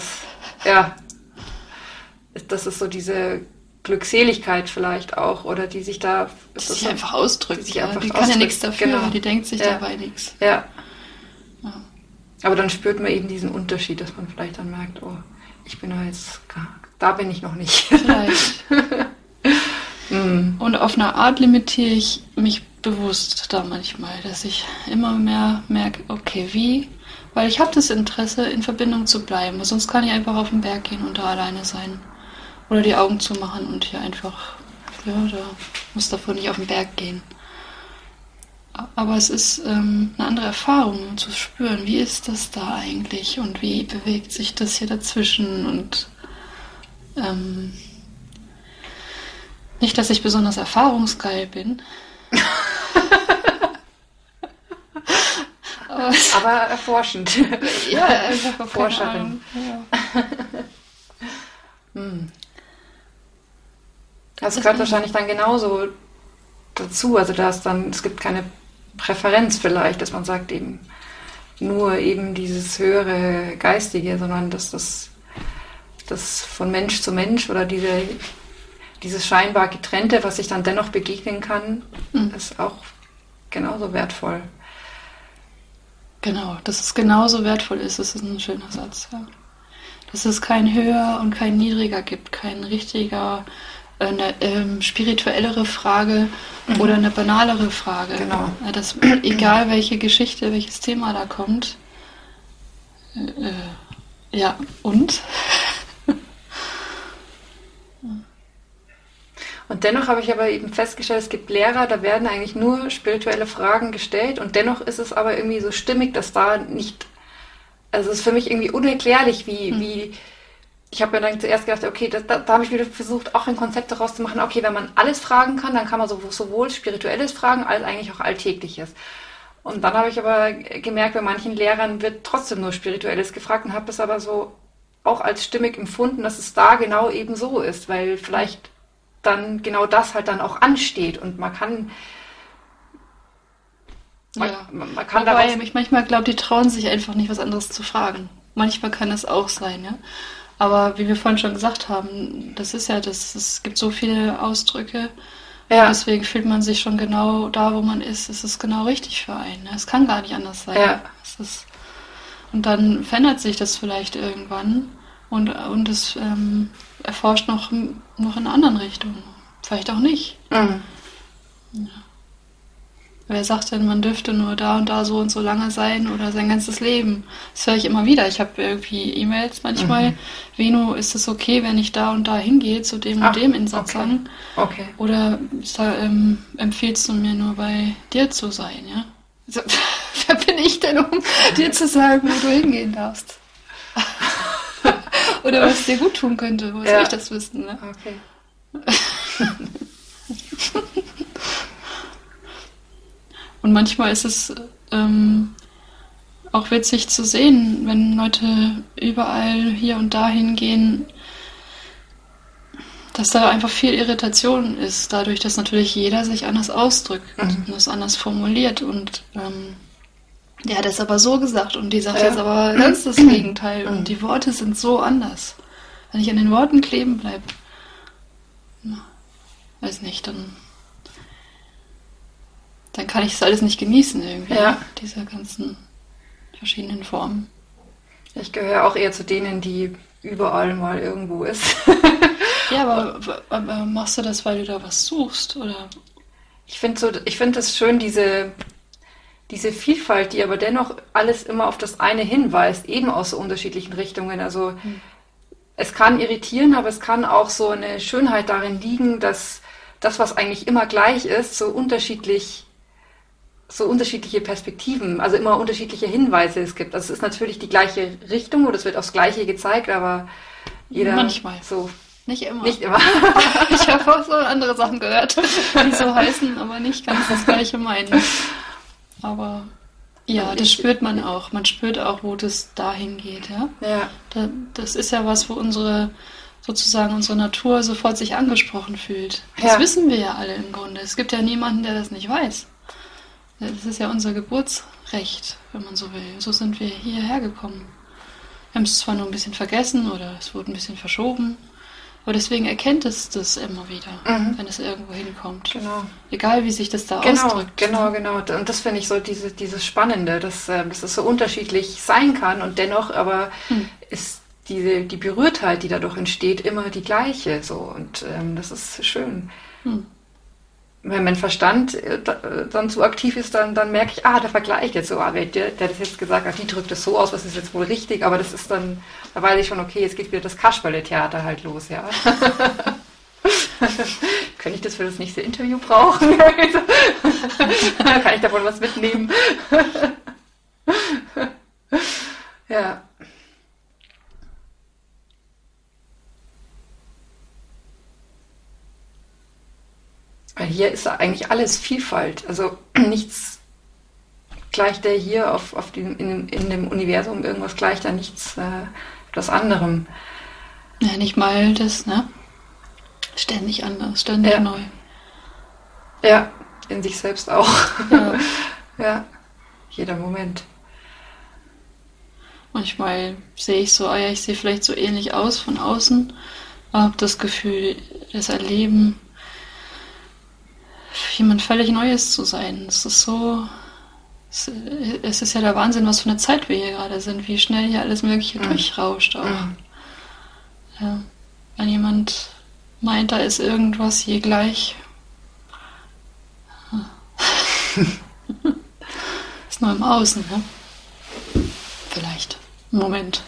das ist so diese Glückseligkeit vielleicht auch oder die sich da. Die sich einfach ausdrückt. Die kann ja nichts dafür, genau. Die denkt sich dabei nichts. Ja. Aber dann spürt man eben diesen Unterschied, dass man vielleicht dann merkt, oh, ich bin da bin ich noch nicht. Vielleicht. Und auf eine Art limitiere ich mich bewusst da manchmal, dass ich immer mehr merke, okay, wie? Weil ich habe das Interesse, in Verbindung zu bleiben. Sonst kann ich einfach auf den Berg gehen und da alleine sein. Oder die Augen zumachen und hier einfach, da muss davor nicht auf den Berg gehen. Aber es ist eine andere Erfahrung zu spüren, wie ist das da eigentlich und wie bewegt sich das hier dazwischen und nicht, dass ich besonders erfahrungsgeil bin. aber erforschend. Ja, einfach Erforscherin. Ja. Das gehört wahrscheinlich dann genauso dazu. Also es gibt keine Präferenz vielleicht, dass man sagt eben nur eben dieses höhere Geistige, sondern dass das von Mensch zu Mensch oder dieses scheinbar Getrennte, was sich dann dennoch begegnen kann, ist auch genauso wertvoll. Genau, dass es genauso wertvoll ist, das ist ein schöner Satz. Ja. Dass es kein Höher und kein Niedriger gibt, kein richtiger, eine spirituellere Frage oder eine banalere Frage. Genau. Dass, egal welche Geschichte, welches Thema da kommt, ja, und? Und dennoch habe ich aber eben festgestellt, es gibt Lehrer, da werden eigentlich nur spirituelle Fragen gestellt und dennoch ist es aber irgendwie so stimmig, dass da nicht, also es ist für mich irgendwie unerklärlich, wie ich habe mir dann zuerst gedacht, okay, da habe ich wieder versucht, auch ein Konzept daraus zu machen, okay, wenn man alles fragen kann, dann kann man sowohl Spirituelles fragen, als eigentlich auch Alltägliches. Und dann habe ich aber gemerkt, bei manchen Lehrern wird trotzdem nur Spirituelles gefragt und habe das aber so auch als stimmig empfunden, dass es da genau eben so ist, weil vielleicht dann genau das halt dann auch ansteht und man kann Wobei daraus... ich manchmal glaube, die trauen sich einfach nicht, was anderes zu fragen. Manchmal kann das auch sein, ja. Aber wie wir vorhin schon gesagt haben, das ist ja das, es gibt so viele Ausdrücke, Ja, deswegen fühlt man sich schon genau da, wo man ist. Es ist genau richtig für einen. Ne? Es kann gar nicht anders sein. ja, Und dann verändert sich das vielleicht irgendwann und es erforscht noch in einer anderen Richtung. Vielleicht auch nicht. mhm. Wer sagt denn, man dürfte nur da und da so und so lange sein oder sein ganzes Leben? Das höre ich immer wieder. Ich habe irgendwie E-Mails manchmal. Veno, ist es okay, wenn ich da und da hingehe, zu dem und dem in Satzang? Okay. Oder empfiehlst du mir nur bei dir zu sein, ja? Also, wer bin ich denn, um dir zu sagen, wo du hingehen darfst? Oder was dir gut tun könnte? Wo soll ich das wissen, ne? Okay. Und manchmal ist es auch witzig zu sehen, wenn Leute überall hier und da hingehen, dass da einfach viel Irritation ist, dadurch, dass natürlich jeder sich anders ausdrückt und das anders formuliert. Und der hat es aber so gesagt und die sagt jetzt aber ganz das Gegenteil. Und die Worte sind so anders. Wenn ich an den Worten kleben bleibe, weiß nicht, dann kann ich es alles nicht genießen irgendwie, diese ganzen verschiedenen Formen. Ich gehöre auch eher zu denen, die überall mal irgendwo ist. Ja, aber machst du das, weil du da was suchst, oder? Ich finde es schön, diese Vielfalt, die aber dennoch alles immer auf das eine hinweist, eben aus so unterschiedlichen Richtungen. Also es kann irritieren, aber es kann auch so eine Schönheit darin liegen, dass das, was eigentlich immer gleich ist, so unterschiedliche Perspektiven, also immer unterschiedliche Hinweise es gibt. Also es ist natürlich die gleiche Richtung oder es wird aufs Gleiche gezeigt, aber jeder manchmal. So. Nicht immer. Nicht immer. Ich habe auch so andere Sachen gehört, die so heißen, aber nicht ganz das Gleiche meinen. Aber ja, das spürt man auch. Man spürt auch, wo das dahin geht, ja. Ja. Das ist ja was, wo unsere Natur sofort sich angesprochen fühlt. Das wissen wir ja alle im Grunde. Es gibt ja niemanden, der das nicht weiß. Das ist ja unser Geburtsrecht, wenn man so will. So sind wir hierher gekommen. Wir haben es zwar nur ein bisschen vergessen oder es wurde ein bisschen verschoben, aber deswegen erkennt es das immer wieder, wenn es irgendwo hinkommt. Genau. Egal, wie sich das da ausdrückt. Genau. Und das finde ich so dieses Spannende, dass es so unterschiedlich sein kann und dennoch aber ist die Berührtheit, die dadurch entsteht, immer die gleiche. So. Und das ist schön. Wenn mein Verstand dann zu aktiv ist, dann merke ich, der Vergleich jetzt so, der das jetzt gesagt hat, die drückt es so aus, was ist jetzt wohl richtig, aber das ist dann, da weiß ich schon, okay, jetzt geht wieder das Kasperle-Theater halt los, ja. Könnte ich das für das nächste Interview brauchen? Kann ich davon was mitnehmen? Ja. Weil hier ist eigentlich alles Vielfalt. Also nichts gleicht der hier in dem Universum, irgendwas gleicht da nichts etwas anderem. Ja, nicht mal das, ne? Ständig anders, ständig neu. Ja, in sich selbst auch. Ja. Ja, jeder Moment. Manchmal sehe ich so, ich sehe vielleicht so ähnlich aus von außen, aber habe das Gefühl, das Erleben, jemand völlig Neues zu sein. Es ist so, es ist ja der Wahnsinn, was für eine Zeit wir hier gerade sind, wie schnell hier alles Mögliche durchrauscht auch. Ja. Wenn jemand meint, da ist irgendwas je gleich, ist nur im Außen, ne? Vielleicht. Moment.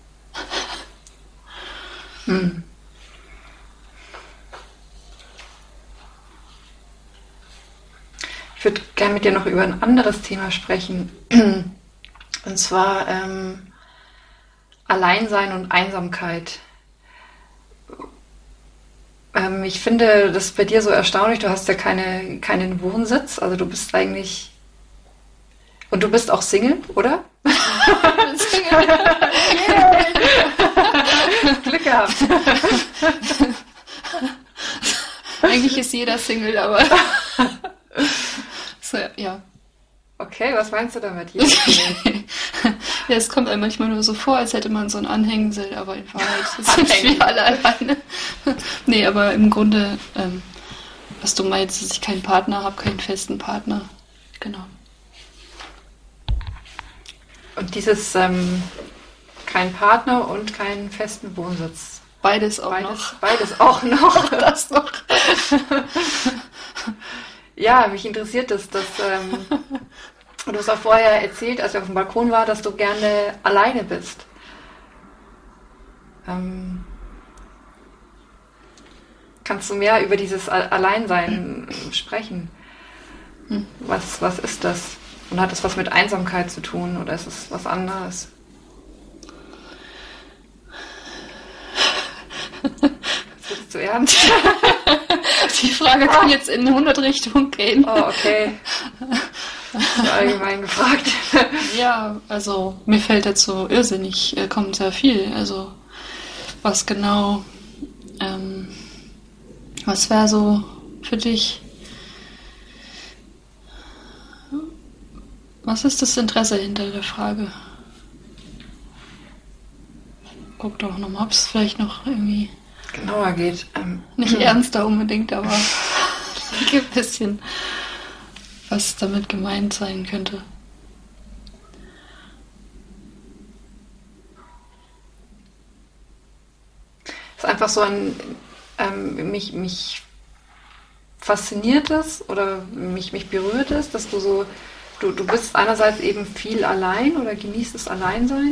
Ich würde gerne mit dir noch über ein anderes Thema sprechen. Und zwar Alleinsein und Einsamkeit. Ich finde das bei dir so erstaunlich. Du hast ja keinen Wohnsitz. Also du bist eigentlich... Und du bist auch Single, oder? Single. Glück gehabt. Eigentlich ist jeder Single, aber so, ja. Okay, was meinst du damit? Jeder Single? Ja, es kommt einem manchmal nur so vor, als hätte man so ein Anhängsel, aber in Wahrheit sind wir alle alleine. Nee, aber im Grunde, was du meinst, dass ich keinen Partner habe, keinen festen Partner. Genau. Und dieses kein Partner und keinen festen Wohnsitz. Beides auch noch. Beides auch noch. Das noch. Ja, mich interessiert das, du hast auch vorher erzählt, als wir auf dem Balkon waren, dass du gerne alleine bist. Kannst du mehr über dieses Alleinsein sprechen? Was ist das? Und hat es was mit Einsamkeit zu tun oder ist es was anderes? Das wird zu ernst. Die Frage kann jetzt in 100 Richtungen gehen. Oh, okay. So allgemein gefragt. Ja, also mir fällt dazu irrsinnig, kommt sehr viel. Also was genau, was wäre so für dich? Was ist das Interesse hinter der Frage? Guck doch nochmal, ob es vielleicht noch irgendwie genauer geht. Nicht ernster unbedingt, aber ein bisschen, was damit gemeint sein könnte. Es ist einfach so mich fasziniert es oder mich berührt es, dass du bist einerseits eben viel allein oder genießt das Alleinsein.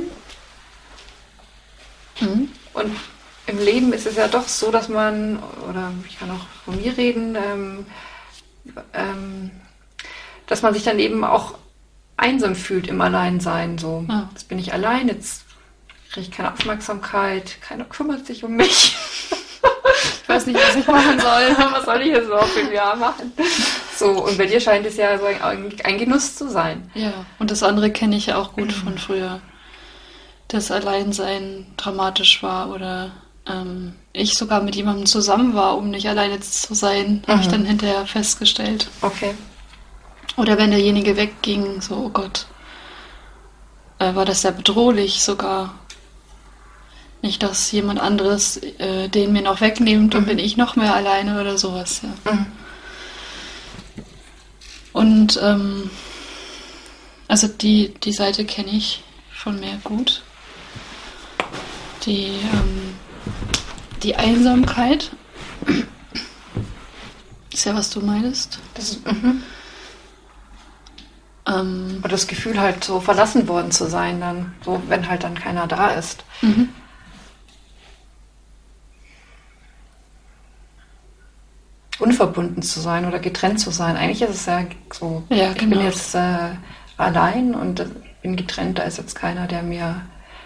Mhm. Und im Leben ist es ja doch so, dass man, oder ich kann auch von mir reden, dass man sich dann eben auch einsam fühlt im Alleinsein. So, jetzt bin ich allein, jetzt kriege ich keine Aufmerksamkeit, keiner kümmert sich um mich. Ich weiß nicht, was ich machen soll. Was soll ich jetzt noch für ein Jahr machen? So, und bei dir scheint es ja so ein Genuss zu sein. Ja, und das andere kenne ich ja auch gut von früher. Das Alleinsein dramatisch war oder ich sogar mit jemandem zusammen war, um nicht alleine zu sein, habe ich dann hinterher festgestellt. Okay. Oder wenn derjenige wegging, so, oh Gott, war das sehr bedrohlich sogar. Nicht, dass jemand anderes den mir noch wegnimmt und bin ich noch mehr alleine oder sowas. Ja. Und also die Seite kenne ich von mir gut. Die Einsamkeit ist ja, was du meinst. Oder das Gefühl halt so verlassen worden zu sein, dann so, wenn halt dann keiner da ist. Unverbunden zu sein oder getrennt zu sein. Eigentlich ist es ja so, ja, ich genau. bin jetzt allein und bin getrennt, da ist jetzt keiner, der mir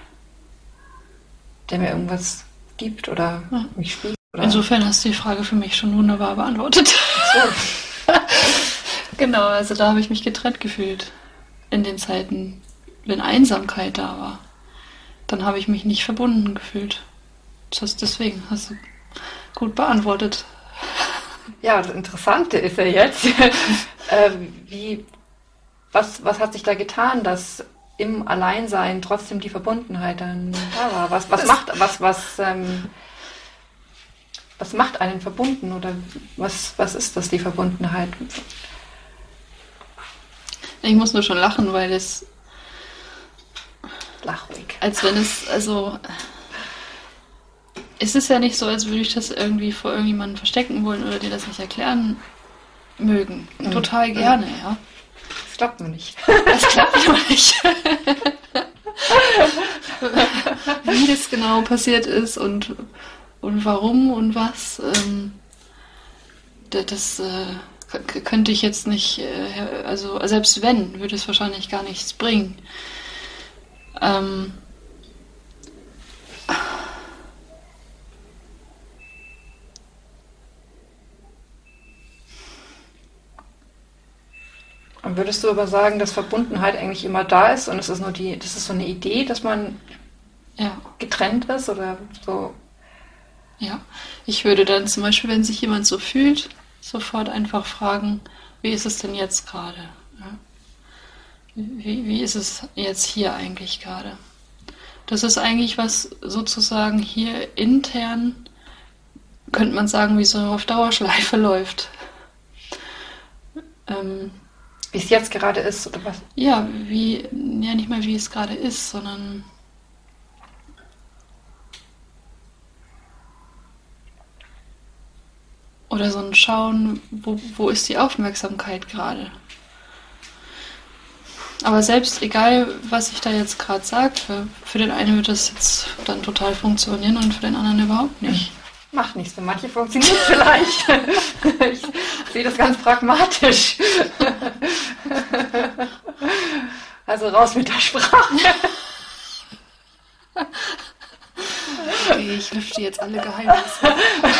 irgendwas gibt oder mich spielt. Oder Insofern hast du die Frage für mich schon wunderbar beantwortet. So. Genau, also da habe ich mich getrennt gefühlt in den Zeiten, wenn Einsamkeit da war. Dann habe ich mich nicht verbunden gefühlt. Deswegen hast du gut beantwortet. Ja, das Interessante ist ja jetzt, was hat sich da getan, dass im Alleinsein trotzdem die Verbundenheit dann da war? Was macht einen verbunden oder was ist das, die Verbundenheit? Ich muss nur schon lachen, weil es Lach ruhig. Als wenn es ist ja nicht so, als würde ich das irgendwie vor irgendjemandem verstecken wollen oder dir das nicht erklären mögen. Total gerne, ja. Das klappt nur nicht. Das klappt nur nicht. Wie das genau passiert ist und warum und was, das könnte ich jetzt nicht, also selbst wenn, würde es wahrscheinlich gar nichts bringen. Und würdest du aber sagen, dass Verbundenheit eigentlich immer da ist und es ist nur das ist so eine Idee, dass man getrennt ist oder so? Ja, ich würde dann zum Beispiel, wenn sich jemand so fühlt, sofort einfach fragen, wie ist es denn jetzt gerade? Ja? Wie ist es jetzt hier eigentlich gerade? Das ist eigentlich was sozusagen hier intern, könnte man sagen, wie so auf Dauerschleife läuft. Wie es jetzt gerade ist, oder was? Ja, nicht mal wie es gerade ist, sondern oder so ein Schauen, wo ist die Aufmerksamkeit gerade? Aber selbst egal, was ich da jetzt gerade sage, für den einen wird das jetzt dann total funktionieren und für den anderen überhaupt nicht. Macht nichts, für manche funktioniert es vielleicht. Ich sehe das ganz pragmatisch. Also raus mit der Sprache. Okay, ich lüfte jetzt alle Geheimnisse.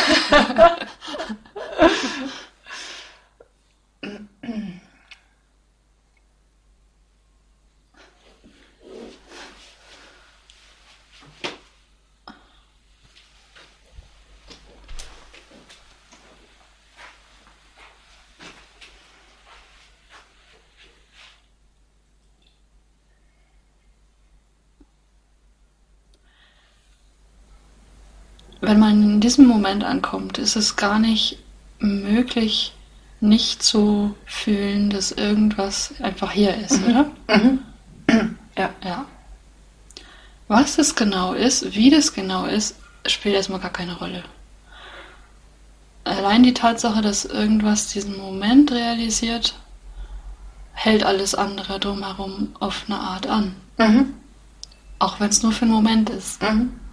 Wenn man in diesem Moment ankommt, ist es gar nicht möglich, nicht zu fühlen, dass irgendwas einfach hier ist, oder? Ja. Ja. Was das genau ist, wie das genau ist, spielt erstmal gar keine Rolle. Allein die Tatsache, dass irgendwas diesen Moment realisiert, hält alles andere drumherum auf eine Art an. Auch wenn es nur für einen Moment ist.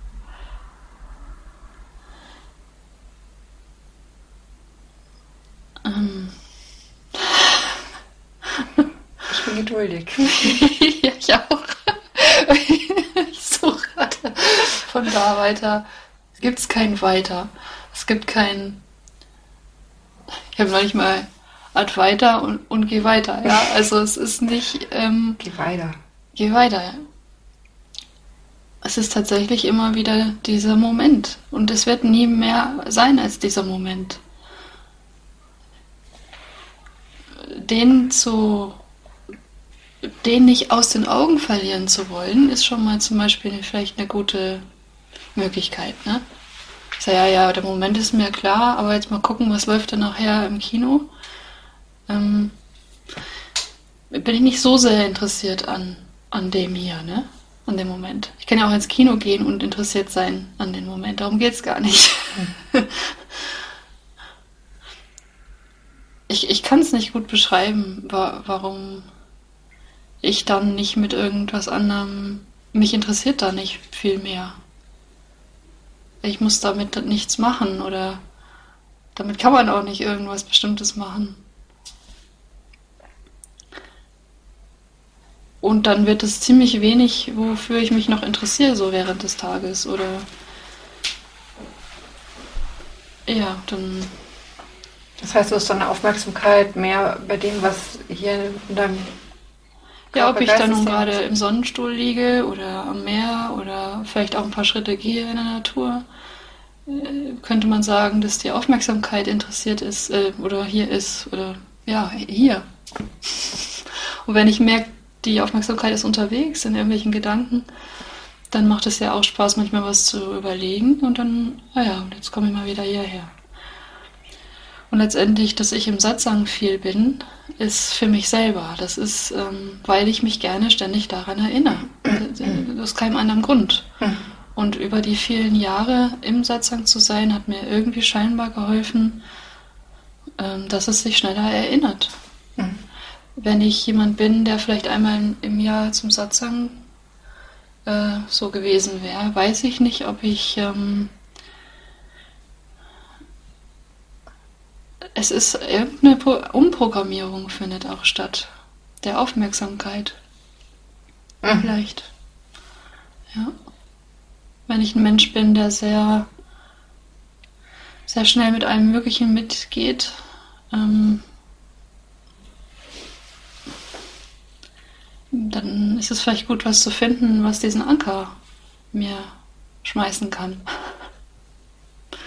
Ich bin geduldig. Ja, ich auch. Ich suche gerade von da weiter. Es gibt kein Weiter. Es gibt kein. Ich habe neulich mal Advaita und geh weiter. Ja, also es ist nicht. Geh weiter. Geh weiter. Ja. Es ist tatsächlich immer wieder dieser Moment. Und es wird nie mehr sein als dieser Moment. Den nicht aus den Augen verlieren zu wollen, ist schon mal zum Beispiel vielleicht eine gute Möglichkeit. Ne? Ich sage, ja, der Moment ist mir klar, aber jetzt mal gucken, was läuft denn nachher im Kino. Bin ich nicht so sehr interessiert an dem hier, ne? An dem Moment. Ich kann ja auch ins Kino gehen und interessiert sein an dem Moment. Darum geht es gar nicht. Ich kann es nicht gut beschreiben, warum ich dann nicht mit irgendwas anderem, mich interessiert da nicht viel mehr. Ich muss damit nichts machen oder damit kann man auch nicht irgendwas Bestimmtes machen. Und dann wird es ziemlich wenig, wofür ich mich noch interessiere, so während des Tages. Oder ja, dann. Das heißt, du hast deine Aufmerksamkeit mehr bei dem, was hier in deinem Ja, ob ich dann nun Körpergeist gerade ist. im Sonnenstuhl liege oder am Meer oder vielleicht auch ein paar Schritte gehe in der Natur, könnte man sagen, dass die Aufmerksamkeit interessiert ist oder hier ist oder ja, hier. Und wenn ich merke, die Aufmerksamkeit ist unterwegs in irgendwelchen Gedanken, dann macht es ja auch Spaß, manchmal was zu überlegen und dann, und jetzt komme ich mal wieder hierher. Und letztendlich, dass ich im Satsang viel bin, ist für mich selber. Das ist, weil ich mich gerne ständig daran erinnere. Aus keinem anderen Grund. Und über die vielen Jahre im Satsang zu sein, hat mir irgendwie scheinbar geholfen, dass es sich schneller erinnert. Wenn ich jemand bin, der vielleicht einmal im Jahr zum Satsang so gewesen wäre, weiß ich nicht, ob ich es ist irgendeine Umprogrammierung findet auch statt. Der Aufmerksamkeit. Vielleicht. Ja. Wenn ich ein Mensch bin, der sehr, sehr schnell mit allem Möglichen mitgeht, dann ist es vielleicht gut, was zu finden, was diesen Anker mir schmeißen kann.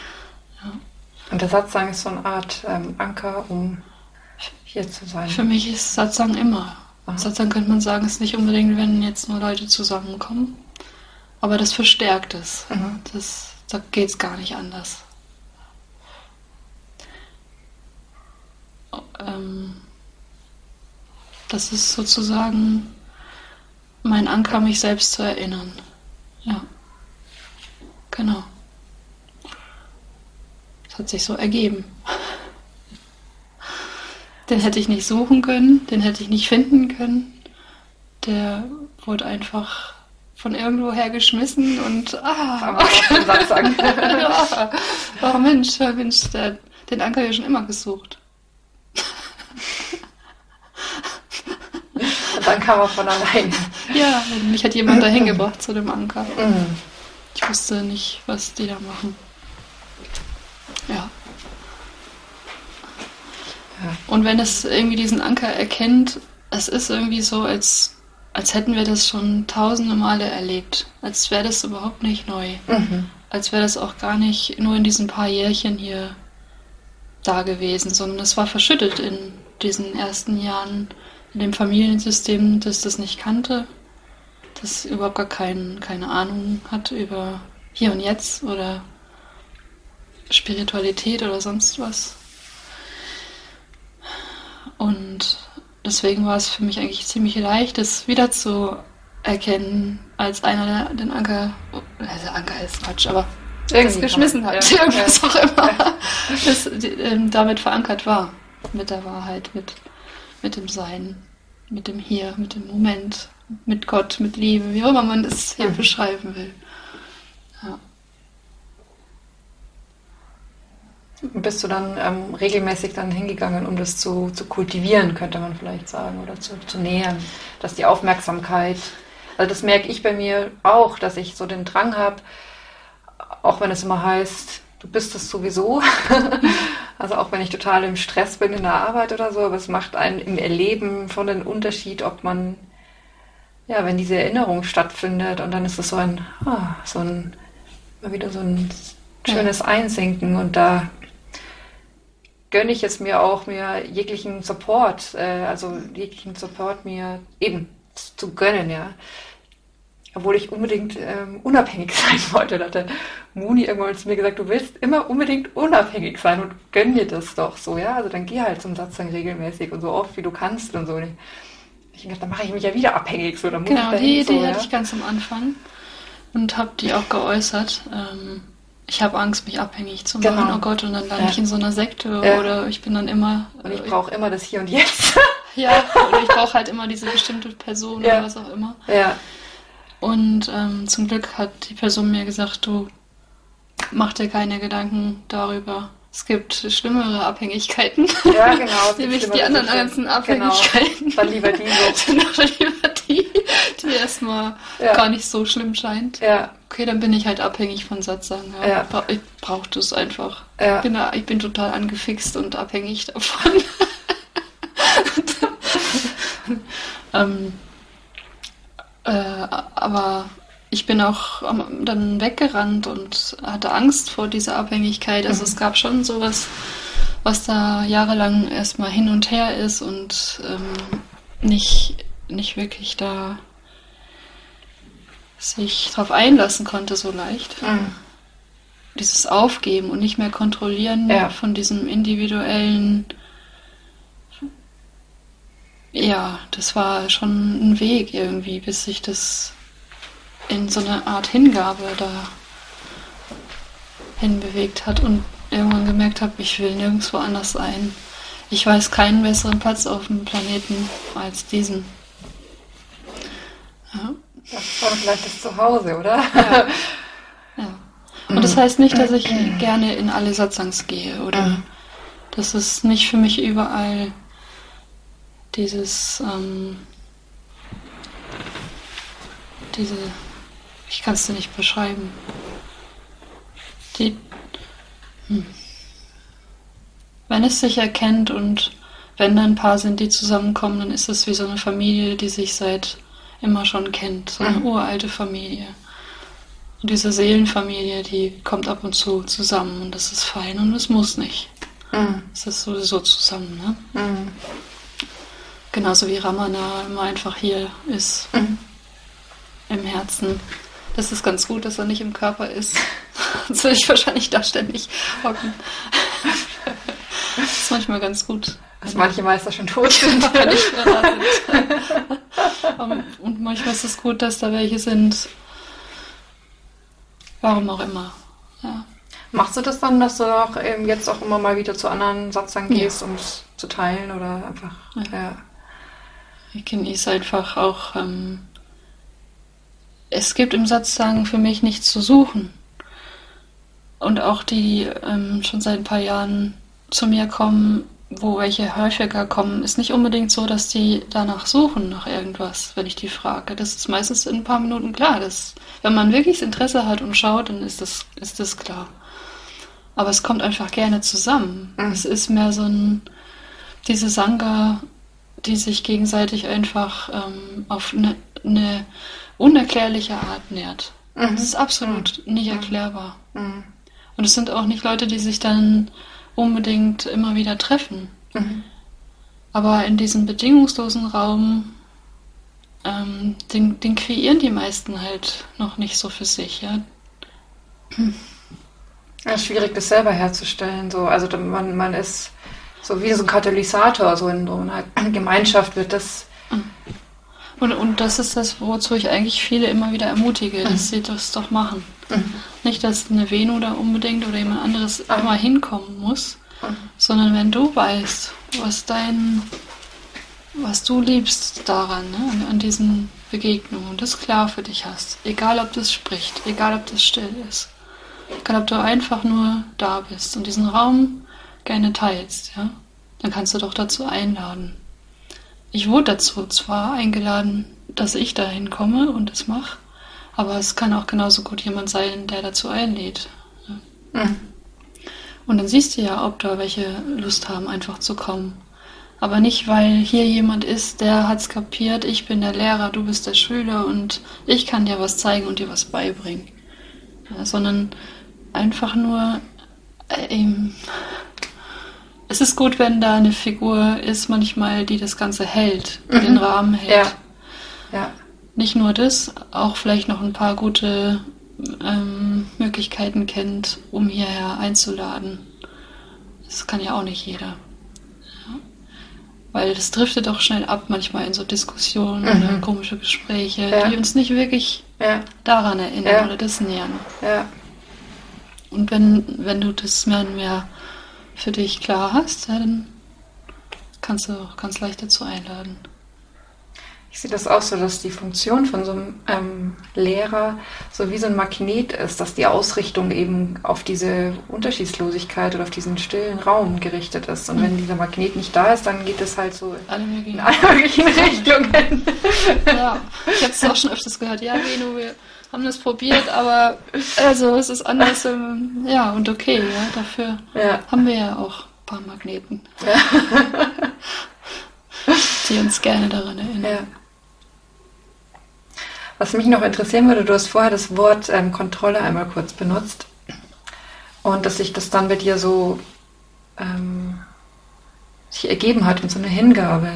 Und der Satsang ist so eine Art Anker, um hier zu sein. Für mich ist Satsang immer. Aha. Satsang könnte man sagen, ist nicht unbedingt, wenn jetzt nur Leute zusammenkommen, aber das verstärkt es. Mhm. Da geht es gar nicht anders. Das ist sozusagen mein Anker, mich selbst zu erinnern. Ja, genau. Das hat sich so ergeben. Den hätte ich nicht suchen können, den hätte ich nicht finden können. Der wurde einfach von irgendwoher geschmissen und Satsang. ja. Oh Mensch, den Anker habe ich schon immer gesucht. Und dann kam er von allein. Ja, mich hat jemand dahin gebracht zu dem Anker. Mhm. Ich wusste nicht, was die da machen. Ja. Und wenn es irgendwie diesen Anker erkennt, es ist irgendwie so, als hätten wir das schon tausende Male erlebt. Als wäre das überhaupt nicht neu. Mhm. Als wäre das auch gar nicht nur in diesen paar Jährchen hier da gewesen, sondern es war verschüttet in diesen ersten Jahren in dem Familiensystem, das das nicht kannte, das überhaupt gar keine Ahnung hat über Hier und Jetzt oder Spiritualität oder sonst was. Und deswegen war es für mich eigentlich ziemlich leicht, das wieder zu erkennen, als einer den Anker, also Anker ist Quatsch, aber Irgendwie geschmissen hat, ja. irgendwas auch immer, das damit verankert war, mit der Wahrheit, mit dem Sein, mit dem Hier, mit dem Moment, mit Gott, mit Liebe, wie auch immer man das hier beschreiben will. Ja. Bist du dann regelmäßig dann hingegangen, um das zu kultivieren, könnte man vielleicht sagen, oder zu nähern, dass die Aufmerksamkeit, also das merke ich bei mir auch, dass ich so den Drang habe, auch wenn es immer heißt, du bist es sowieso, also auch wenn ich total im Stress bin in der Arbeit oder so, aber es macht einen im Erleben schon einen Unterschied, ob man, ja, wenn diese Erinnerung stattfindet und dann ist es mal wieder so ein schönes Einsinken und da gönne ich es mir auch, mir jeglichen Support mir eben zu gönnen, ja. Obwohl ich unbedingt unabhängig sein wollte. Da hat der Muni irgendwann zu mir gesagt, du willst immer unbedingt unabhängig sein und gönn dir das doch so, ja. Also dann geh halt zum Satsang regelmäßig und so oft, wie du kannst und so. Und ich dachte, dann mache ich mich ja wieder abhängig. So, dann muss Genau, die Idee so, hatte ich ganz am Anfang und habe die auch geäußert. Ich habe Angst, mich abhängig zu machen, Genau. Oh Gott, und dann lande ich in so einer Sekte oder ich bin dann immer... Und ich brauche immer das Hier und Jetzt. Ja, oder ich brauche halt immer diese bestimmte Person oder was auch immer. Ja. Und zum Glück hat die Person mir gesagt, du mach dir keine Gedanken darüber. Es gibt schlimmere Abhängigkeiten. Ja, genau. Nämlich die anderen ganzen Abhängigkeiten. Genau. Dann lieber die so. Dann lieber die erstmal gar nicht so schlimm scheint. Ja. Okay, dann bin ich halt abhängig von Satsang. Ja. Ich brauche das einfach. Ja. Ich bin total angefixt und abhängig davon. Aber ich bin auch dann weggerannt und hatte Angst vor dieser Abhängigkeit. Also es gab schon sowas, was da jahrelang erstmal hin und her ist und nicht wirklich da sich drauf einlassen konnte so leicht. Mhm. Dieses Aufgeben und nicht mehr kontrollieren von diesem individuellen. Ja, das war schon ein Weg irgendwie, bis sich das in so eine Art Hingabe da hinbewegt hat und irgendwann gemerkt habe, ich will nirgendwo anders sein. Ich weiß keinen besseren Platz auf dem Planeten als diesen. Ja. Das war vielleicht das Zuhause, oder? Ja. Und das heißt nicht, dass ich gerne in alle Satsangs gehe oder das ist nicht für mich überall dieses ich kann es dir nicht beschreiben. Wenn es sich erkennt und wenn da ein paar sind, die zusammenkommen, dann ist es wie so eine Familie, die sich seit immer schon kennt. So eine uralte Familie. Und diese Seelenfamilie, die kommt ab und zu zusammen und das ist fein und es muss nicht. Es ist sowieso zusammen, ne? Genauso wie Ramana immer einfach hier ist, im Herzen. Das ist ganz gut, dass er nicht im Körper ist. Sonst würde ich wahrscheinlich da ständig hocken. Das ist manchmal ganz gut. Dass manche Meister schon tot sind. Wenn nicht mehr da sind. Und manchmal ist es gut, dass da welche sind. Warum auch immer. Ja. Machst du das dann, dass du auch jetzt auch immer mal wieder zu anderen Satzang gehst, um es zu teilen oder einfach? Ja. Ich genieße einfach auch. Es gibt im Satzang für mich nichts zu suchen. Und auch die schon seit ein paar Jahren zu mir kommen, wo welche häufiger kommen, ist nicht unbedingt so, dass die danach suchen, nach irgendwas, wenn ich die frage. Das ist meistens in ein paar Minuten klar. Wenn man wirklich Interesse hat und schaut, dann ist das klar. Aber es kommt einfach gerne zusammen. Es ist mehr so diese Sangha, die sich gegenseitig einfach auf eine unerklärliche Art nährt. Das ist absolut nicht erklärbar. Und es sind auch nicht Leute, die sich dann unbedingt immer wieder treffen. Aber in diesem bedingungslosen Raum, den kreieren die meisten halt noch nicht so für sich. Ja? Ja, schwierig, das selber herzustellen. So. Also man ist so wie so ein Katalysator, so in so einer Gemeinschaft wird das. Und das ist das, wozu ich eigentlich viele immer wieder ermutige, dass sie das doch machen. Nicht, dass eine Venu da unbedingt oder jemand anderes immer hinkommen muss, sondern wenn du weißt, was du liebst daran, ne, an diesen Begegnungen, und das klar für dich hast, egal ob das spricht, egal ob das still ist, egal ob du einfach nur da bist und diesen Raum gerne teilst, ja, dann kannst du doch dazu einladen. Ich wurde dazu zwar eingeladen, dass ich da hinkomme und es mache, aber es kann auch genauso gut jemand sein, der dazu einlädt. Ja. Und dann siehst du ja, ob da welche Lust haben, einfach zu kommen. Aber nicht, weil hier jemand ist, der hat's kapiert, ich bin der Lehrer, du bist der Schüler und ich kann dir was zeigen und dir was beibringen. Ja, sondern einfach nur, es ist gut, wenn da eine Figur ist, manchmal, die das Ganze hält, die den Rahmen hält. Ja. Nicht nur das, auch vielleicht noch ein paar gute Möglichkeiten kennt, um hierher einzuladen. Das kann ja auch nicht jeder. Ja. Weil das driftet auch schnell ab, manchmal in so Diskussionen oder komische Gespräche, die uns nicht wirklich daran erinnern oder das nähern. Ja. Und wenn du das mehr und mehr für dich klar hast, ja, dann kannst du auch ganz leicht dazu einladen. Ich sehe das auch so, dass die Funktion von so einem Lehrer so wie so ein Magnet ist, dass die Ausrichtung eben auf diese Unterschiedslosigkeit oder auf diesen stillen Raum gerichtet ist. Und wenn dieser Magnet nicht da ist, dann geht es halt so in alle möglichen Richtungen. Ja, ich habe es auch schon öfters gehört. Ja, Venu, wir haben das probiert, aber also es ist anders. Ja, und okay, ja, dafür haben wir ja auch ein paar Magneten, die uns gerne daran erinnern. Ja. Was mich noch interessieren würde, du hast vorher das Wort Kontrolle einmal kurz benutzt und dass sich das dann bei dir so sich ergeben hat in so eine Hingabe.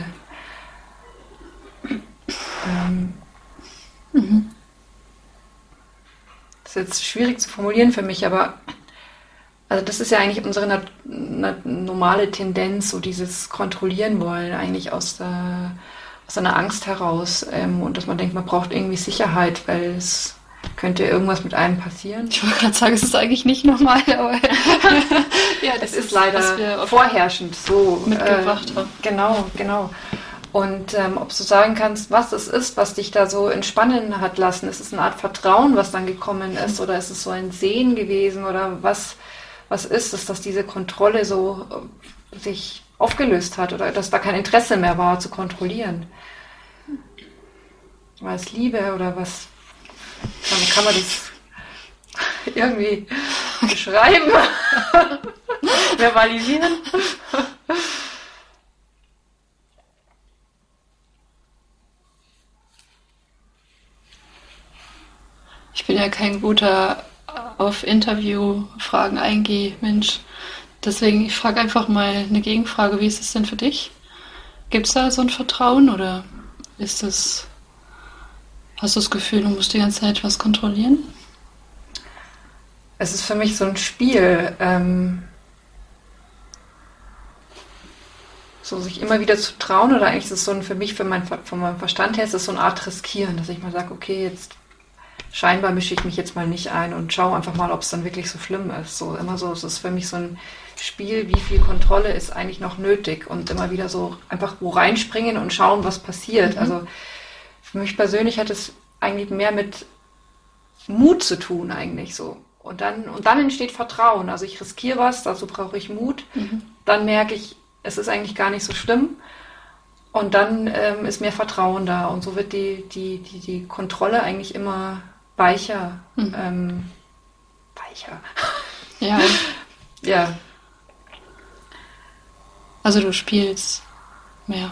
Das ist jetzt schwierig zu formulieren für mich, aber also das ist ja eigentlich unsere normale Tendenz, so dieses Kontrollieren wollen, eigentlich aus einer Angst heraus und dass man denkt, man braucht irgendwie Sicherheit, weil es könnte irgendwas mit einem passieren. Ich wollte gerade sagen, es ist eigentlich nicht normal, aber ja, das ist leider vorherrschend so mitgebracht haben. Genau. Und ob du sagen kannst, was es ist, was dich da so entspannen hat lassen. Ist es eine Art Vertrauen, was dann gekommen ist, oder ist es so ein Sehen gewesen, oder was ist es, dass diese Kontrolle so sich aufgelöst hat oder dass da kein Interesse mehr war zu kontrollieren? War es Liebe oder was? Kann man das irgendwie beschreiben? Verbalisieren? Ich bin ja ja kein guter auf Interviewfragen Mensch. Deswegen, ich frage einfach mal eine Gegenfrage. Wie ist es denn für dich? Gibt es da so ein Vertrauen oder hast du das Gefühl, du musst die ganze Zeit was kontrollieren? Es ist für mich so ein Spiel, so sich immer wieder zu trauen, oder eigentlich ist es so für mich, von meinem Verstand her, ist es so eine Art Riskieren, dass ich mal sage, okay, jetzt scheinbar mische ich mich jetzt mal nicht ein und schaue einfach mal, ob es dann wirklich so schlimm ist. So immer so, es ist für mich so ein Spiel, wie viel Kontrolle ist eigentlich noch nötig, und immer wieder so einfach wo reinspringen und schauen, was passiert. Also für mich persönlich hat es eigentlich mehr mit Mut zu tun eigentlich so. Und dann entsteht Vertrauen. Also ich riskiere was, dazu brauche ich Mut. Dann merke ich, es ist eigentlich gar nicht so schlimm. Und dann ist mehr Vertrauen da. Und so wird die Kontrolle eigentlich immer weicher. Weicher. Ja. Ja. Also du spielst mehr.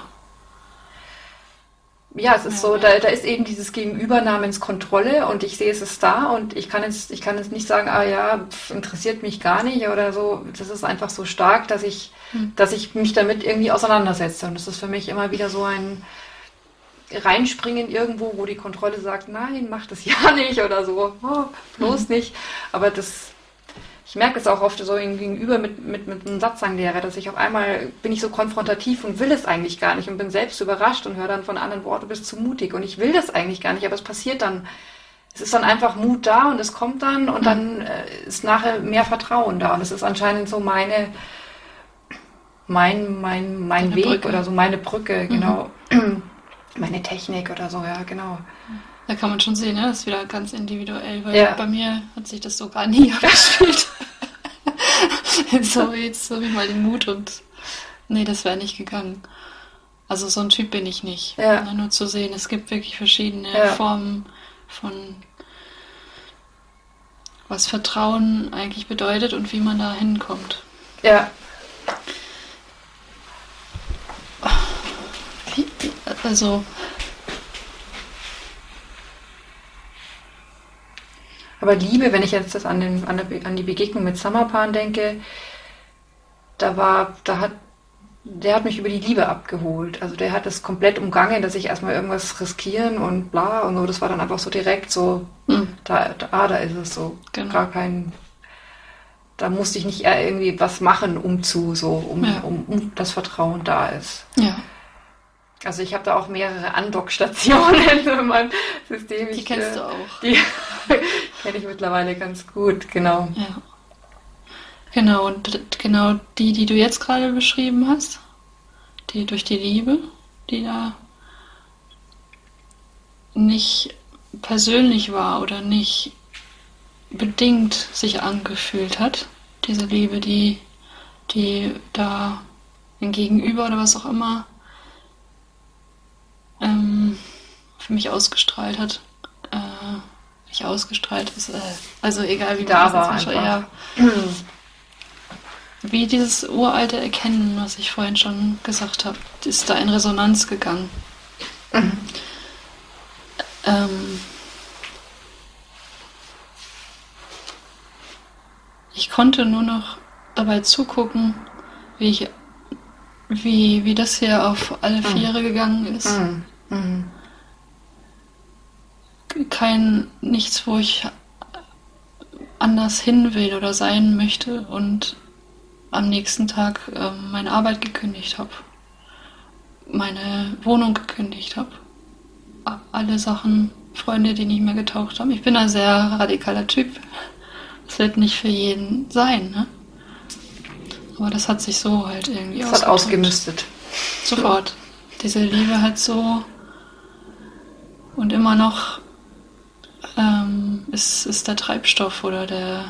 Ja, es ist so, da ist eben dieses Gegenübernamenskontrolle, und ich sehe, es ist da, und ich kann jetzt nicht sagen, interessiert mich gar nicht oder so. Das ist einfach so stark, dass ich mich damit irgendwie auseinandersetze. Und das ist für mich immer wieder so ein Reinspringen irgendwo, wo die Kontrolle sagt, nein, mach das ja nicht oder so, bloß nicht. Aber ich merke es auch oft so gegenüber mit einem Satzanglehrer, dass ich auf einmal bin ich so konfrontativ und will es eigentlich gar nicht und bin selbst überrascht und höre dann von anderen, du bist zu mutig, und ich will das eigentlich gar nicht, aber es passiert dann. Es ist dann einfach Mut da, und es kommt dann, und dann ist nachher mehr Vertrauen da, und es ist anscheinend so mein Weg Brücke. oder so meine Brücke, genau. Meine Technik oder so, ja, genau. Da kann man schon sehen, ne? Das ist wieder ganz individuell, weil bei mir hat sich das so gar nie abgespielt. Jetzt habe ich mal den Mut, und nee, das wäre nicht gegangen. Also so ein Typ bin ich nicht. Ja. Nur zu sehen, es gibt wirklich verschiedene Formen von was Vertrauen eigentlich bedeutet und wie man da hinkommt. Ja. Also Aber Liebe, wenn ich jetzt an die Begegnung mit Samapan denke, der hat mich über die Liebe abgeholt. Also der hat es komplett umgangen, dass ich erstmal irgendwas riskieren und bla und so. Das war dann einfach so direkt so, da ist es so. Genau. Gar kein, da musste ich nicht irgendwie was machen, um das Vertrauen da ist. Ja. Also ich habe da auch mehrere Andockstationen in meinem System. Die kennst du auch. Die kenne ich mittlerweile ganz gut, genau. Ja. Genau, und genau die du jetzt gerade beschrieben hast, die durch die Liebe, die da nicht persönlich war oder nicht bedingt sich angefühlt hat, diese Liebe, die da ein Gegenüber oder was auch immer für mich ausgestrahlt hat. Nicht ausgestrahlt ist, also egal wie da man war das einfach. Wie dieses uralte Erkennen, was ich vorhin schon gesagt habe, ist da in Resonanz gegangen. Ich konnte nur noch dabei zugucken, wie das hier auf alle Viere gegangen ist. Nichts, wo ich anders hin will oder sein möchte, und am nächsten Tag meine Arbeit gekündigt habe, meine Wohnung gekündigt habe, alle Sachen, Freunde, die nicht mehr getaucht haben. Ich bin ein sehr radikaler Typ. Das wird nicht für jeden sein, ne? Aber das hat sich so halt irgendwie ausgemistet. Sofort. Diese Liebe hat so, und immer noch ist der Treibstoff oder der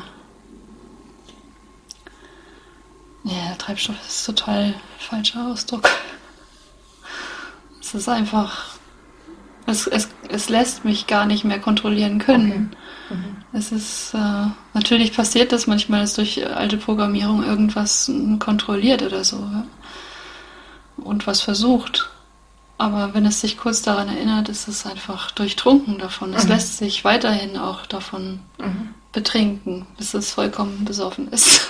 Treibstoff ist total falscher Ausdruck. Es ist einfach, es lässt mich gar nicht mehr kontrollieren können. Okay. Es ist, natürlich passiert das manchmal, dass durch alte Programmierung irgendwas kontrolliert oder so, ja? Und was versucht. Aber wenn es sich kurz daran erinnert, ist es einfach durchtrunken davon. Es lässt sich weiterhin auch davon betrinken, bis es vollkommen besoffen ist.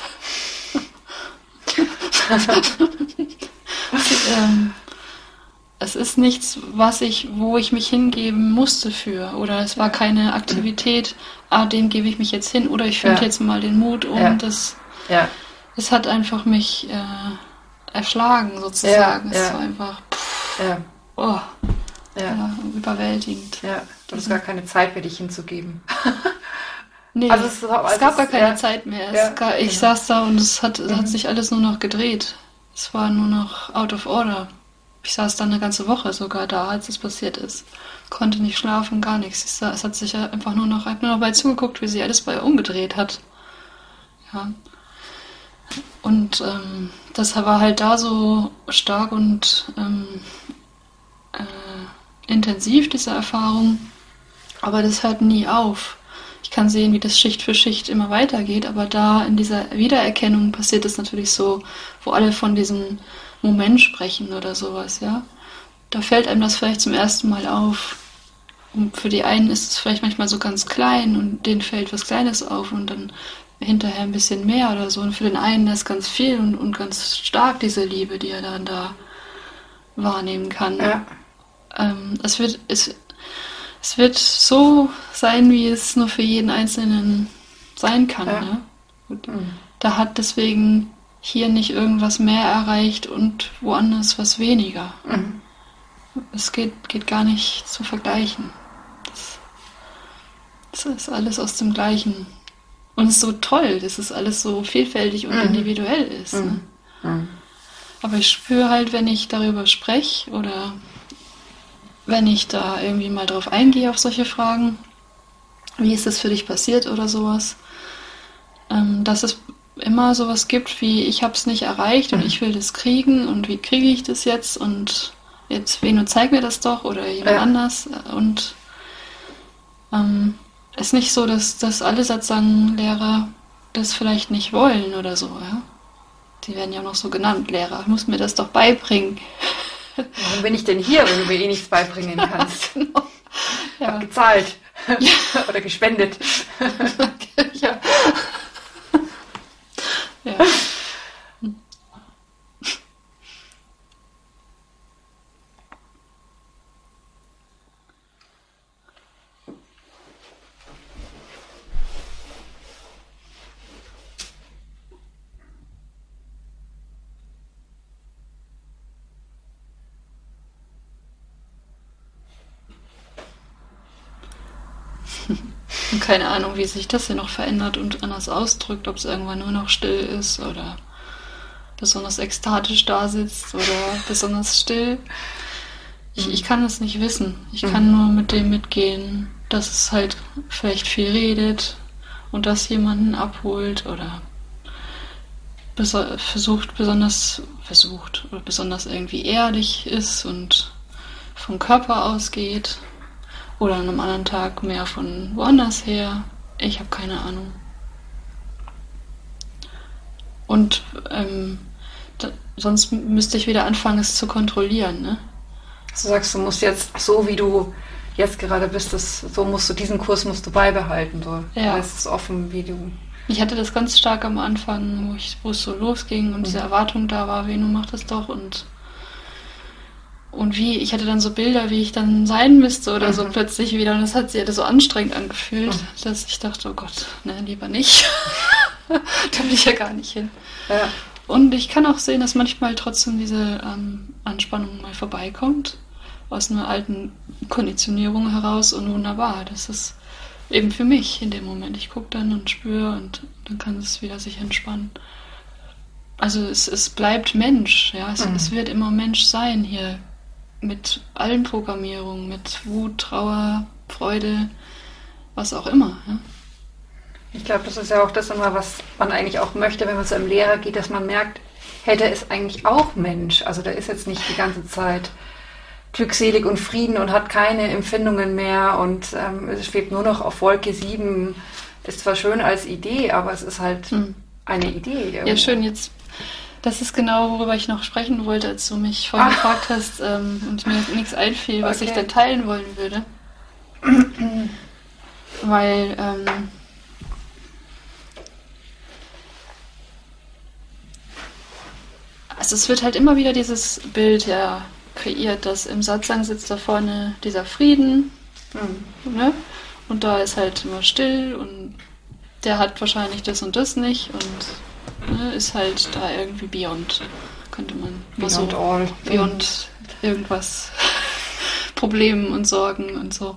Es ist nichts, wo ich mich hingeben musste für. Oder es war keine Aktivität, dem gebe ich mich jetzt hin. Oder ich finde jetzt mal den Mut um. Es hat einfach mich erschlagen, sozusagen. Es war einfach überwältigend. Ja, du hast gar keine Zeit für dich hinzugeben. Nee, also es gab gar keine Zeit mehr. Ich saß da und es hat sich alles nur noch gedreht. Es war nur noch out of order. Ich saß dann eine ganze Woche sogar da, als es passiert ist. Konnte nicht schlafen, gar nichts. Es hat sich einfach nur noch bei zugeguckt, wie sie alles bei ihr umgedreht hat. Ja. Und das war halt da so stark und intensiv, diese Erfahrung. Aber das hört nie auf. Ich kann sehen, wie das Schicht für Schicht immer weitergeht, aber da in dieser Wiedererkennung passiert es natürlich so, wo alle von diesem Moment sprechen oder sowas, ja. Da fällt einem das vielleicht zum ersten Mal auf. Und für die einen ist es vielleicht manchmal so ganz klein und denen fällt was Kleines auf und dann hinterher ein bisschen mehr oder so. Und für den einen ist ganz viel und ganz stark diese Liebe, die er dann da wahrnehmen kann. Ja. Es wird so sein, wie es nur für jeden Einzelnen sein kann. Ja. Ne? Und da hat deswegen hier nicht irgendwas mehr erreicht und woanders was weniger. Es geht gar nicht zu vergleichen. Das ist alles aus dem Gleichen. Und es ist so toll, dass es alles so vielfältig und individuell ist. Ne? Aber ich spüre halt, wenn ich darüber spreche oder wenn ich da irgendwie mal drauf eingehe auf solche Fragen, wie ist das für dich passiert oder sowas, dass es immer sowas gibt wie, ich habe es nicht erreicht und ich will das kriegen und wie kriege ich das jetzt und jetzt, Veno, zeig mir das doch oder jemand anders und ist nicht so, dass alle Satzang-Lehrer das vielleicht nicht wollen oder so, ja. Die werden ja noch so genannt, Lehrer, muss mir das doch beibringen. Warum bin ich denn hier, wenn du mir nichts beibringen kannst? Genau. Ich habe gezahlt oder gespendet. Ja. Ja. Und keine Ahnung, wie sich das hier noch verändert und anders ausdrückt, ob es irgendwann nur noch still ist oder besonders ekstatisch da sitzt oder besonders still. Ich kann es nicht wissen. Ich kann nur mit dem mitgehen, dass es halt vielleicht viel redet und das jemanden abholt oder besonders irgendwie ehrlich ist und vom Körper ausgeht. Oder an einem anderen Tag mehr von woanders her. Ich habe keine Ahnung. Und sonst müsste ich wieder anfangen, es zu kontrollieren. Ne? Du sagst, du musst jetzt, so wie du jetzt gerade bist, diesen Kurs musst du beibehalten. So. Ja. Es ist offen, wie du... Ich hatte das ganz stark am Anfang, wo es so losging und diese Erwartung da war, Veno macht das doch und ich hatte dann so Bilder, wie ich dann sein müsste oder so plötzlich wieder. Und das hat sich alles so anstrengend angefühlt, dass ich dachte, oh Gott, ne, lieber nicht. Da will ich ja gar nicht hin. Ja. Und ich kann auch sehen, dass manchmal trotzdem diese Anspannung mal vorbeikommt, aus einer alten Konditionierung heraus und wunderbar. Das ist eben für mich in dem Moment. Ich gucke dann und spüre und dann kann es wieder sich entspannen. Also es bleibt Mensch, ja. Es wird immer Mensch sein hier. Mit allen Programmierungen, mit Wut, Trauer, Freude, was auch immer. Ja? Ich glaube, das ist ja auch das immer, was man eigentlich auch möchte, wenn man zu einem Lehrer geht, dass man merkt, hey, der ist eigentlich auch Mensch. Also der ist jetzt nicht die ganze Zeit glückselig und Frieden und hat keine Empfindungen mehr und es schwebt nur noch auf Wolke 7. Ist zwar schön als Idee, aber es ist halt eine Idee. Irgendwo. Ja, schön, jetzt Das ist genau, worüber ich noch sprechen wollte, als du mich vorhin gefragt hast und mir nichts einfiel, was ich denn teilen wollen würde. Weil also es wird halt immer wieder dieses Bild kreiert, dass im Satsang sitzt da vorne dieser Frieden, ne? Und da ist halt immer still und der hat wahrscheinlich das und das nicht und ist halt da irgendwie beyond, könnte man Beyond all. Beyond irgendwas, Problemen und Sorgen und so.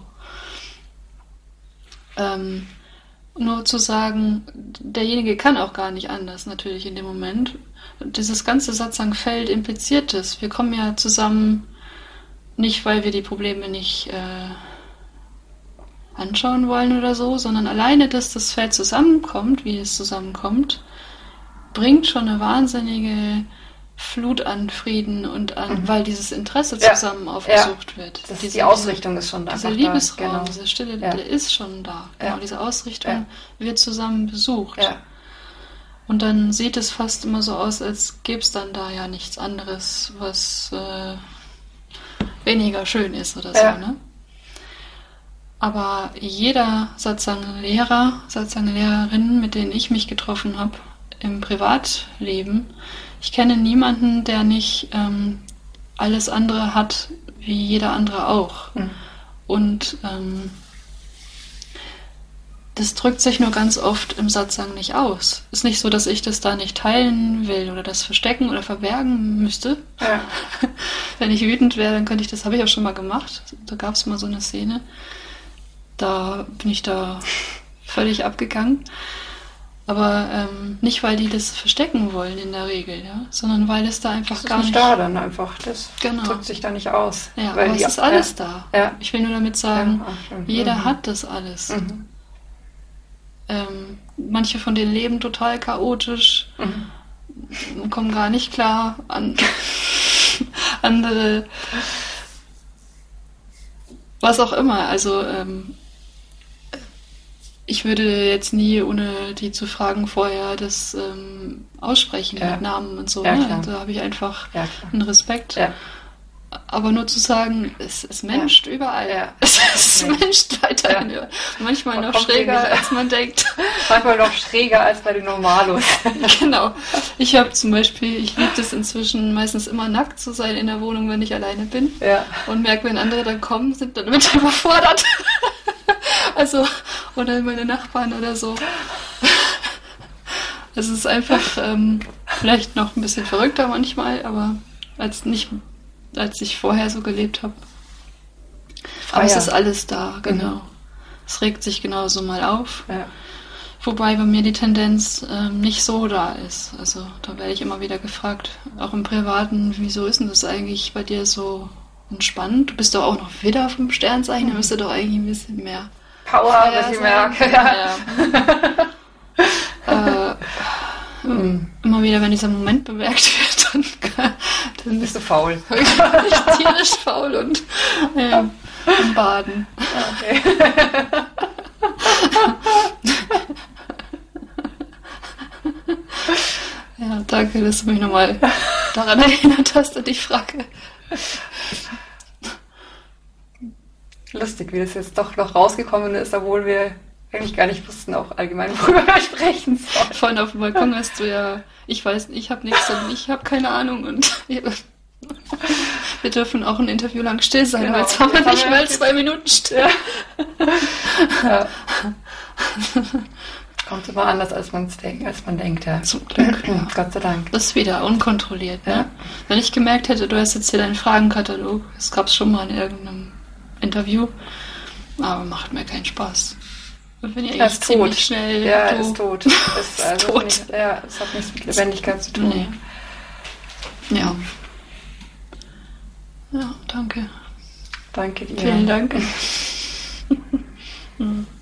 Nur zu sagen, derjenige kann auch gar nicht anders, natürlich in dem Moment. Dieses ganze Satsang-Feld impliziert es. Wir kommen ja zusammen nicht, weil wir die Probleme nicht anschauen wollen oder so, sondern alleine, dass das Feld zusammenkommt, wie es zusammenkommt, bringt schon eine wahnsinnige Flut an Frieden und an, weil dieses Interesse zusammen aufgesucht wird. Die Ausrichtung ist schon da. Dieser Liebesraum, diese Stille, der ist schon da. Genau, diese Ausrichtung wird zusammen besucht. Ja. Und dann sieht es fast immer so aus, als gäbe es dann da ja nichts anderes, was weniger schön ist oder so, ne? Aber jeder Satsang-Lehrer, Satsang-Lehrerin, mit denen ich mich getroffen habe im Privatleben, ich kenne niemanden, der nicht alles andere hat, wie jeder andere auch. Und das drückt sich nur ganz oft im Satsang nicht aus. Ist nicht so, dass ich das da nicht teilen will oder das verstecken oder verbergen müsste. Ja. Wenn ich wütend wäre, dann könnte ich das, habe ich auch schon mal gemacht. Da gab es mal so eine Szene. Da bin ich da völlig abgegangen. Aber nicht, weil die das verstecken wollen in der Regel, sondern weil es da einfach gar nicht... Das ist nicht da dann einfach. Das drückt sich da nicht aus. Ja, weil aber es ist alles da. Ja. Ich will nur damit sagen, jeder hat das alles. Manche von denen leben total chaotisch, kommen gar nicht klar an andere, was auch immer. Also ich würde jetzt nie, ohne die zu fragen, vorher das aussprechen mit Namen und so. Ja, ne? Da habe ich einfach einen Respekt. Ja. Aber nur zu sagen, es menscht überall. Ja. Es menscht weiterhin. Ja. Manchmal noch schräger, als man denkt. Manchmal noch schräger als bei den Normalos. Genau. Ich habe zum Beispiel, ich liebe das inzwischen meistens immer nackt zu sein in der Wohnung, wenn ich alleine bin. Ja. Und merke, wenn andere dann kommen, sind dann mit überfordert. Also, oder meine Nachbarn oder so. Es ist einfach vielleicht noch ein bisschen verrückter manchmal, aber als ich vorher so gelebt habe. Aber es ist alles da, genau. Es regt sich genauso mal auf. Ja. Wobei bei mir die Tendenz nicht so da ist. Also da werde ich immer wieder gefragt, auch im Privaten, wieso ist denn das eigentlich bei dir so entspannt? Du bist doch auch noch Widder vom Sternzeichen, da müsste doch eigentlich ein bisschen mehr Power, was ich merke. Ja. Immer wieder, wenn dieser Moment bemerkt wird, dann bist du faul. Bin ich tierisch faul und im Baden. Okay. Ja, danke, dass du mich nochmal daran erinnert hast an die Frage. Lustig, wie das jetzt doch noch rausgekommen ist, obwohl wir eigentlich gar nicht wussten, auch allgemein, worüber wir sprechen sollen. Vorhin auf dem Balkon hast du ja, ich weiß nicht, ich habe nichts und ich habe keine Ahnung und wir dürfen auch ein Interview lang still sein, weil jetzt haben wir nicht mal 2 Minuten still. Ja. Kommt immer anders, als man denkt. Ja. Zum Glück. Ja. Gott sei Dank. Das ist wieder unkontrolliert. Ne? Wenn ich gemerkt hätte, du hast jetzt hier deinen Fragenkatalog, das gab es schon mal in irgendeinem Interview, aber macht mir keinen Spaß. Und wenn ihr ist tot. Schnell, ja, ist tot. Ist tot. Es hat nichts mit Lebendigkeit zu tun. Nee. Ja. Ja, danke. Danke dir. Vielen Dank.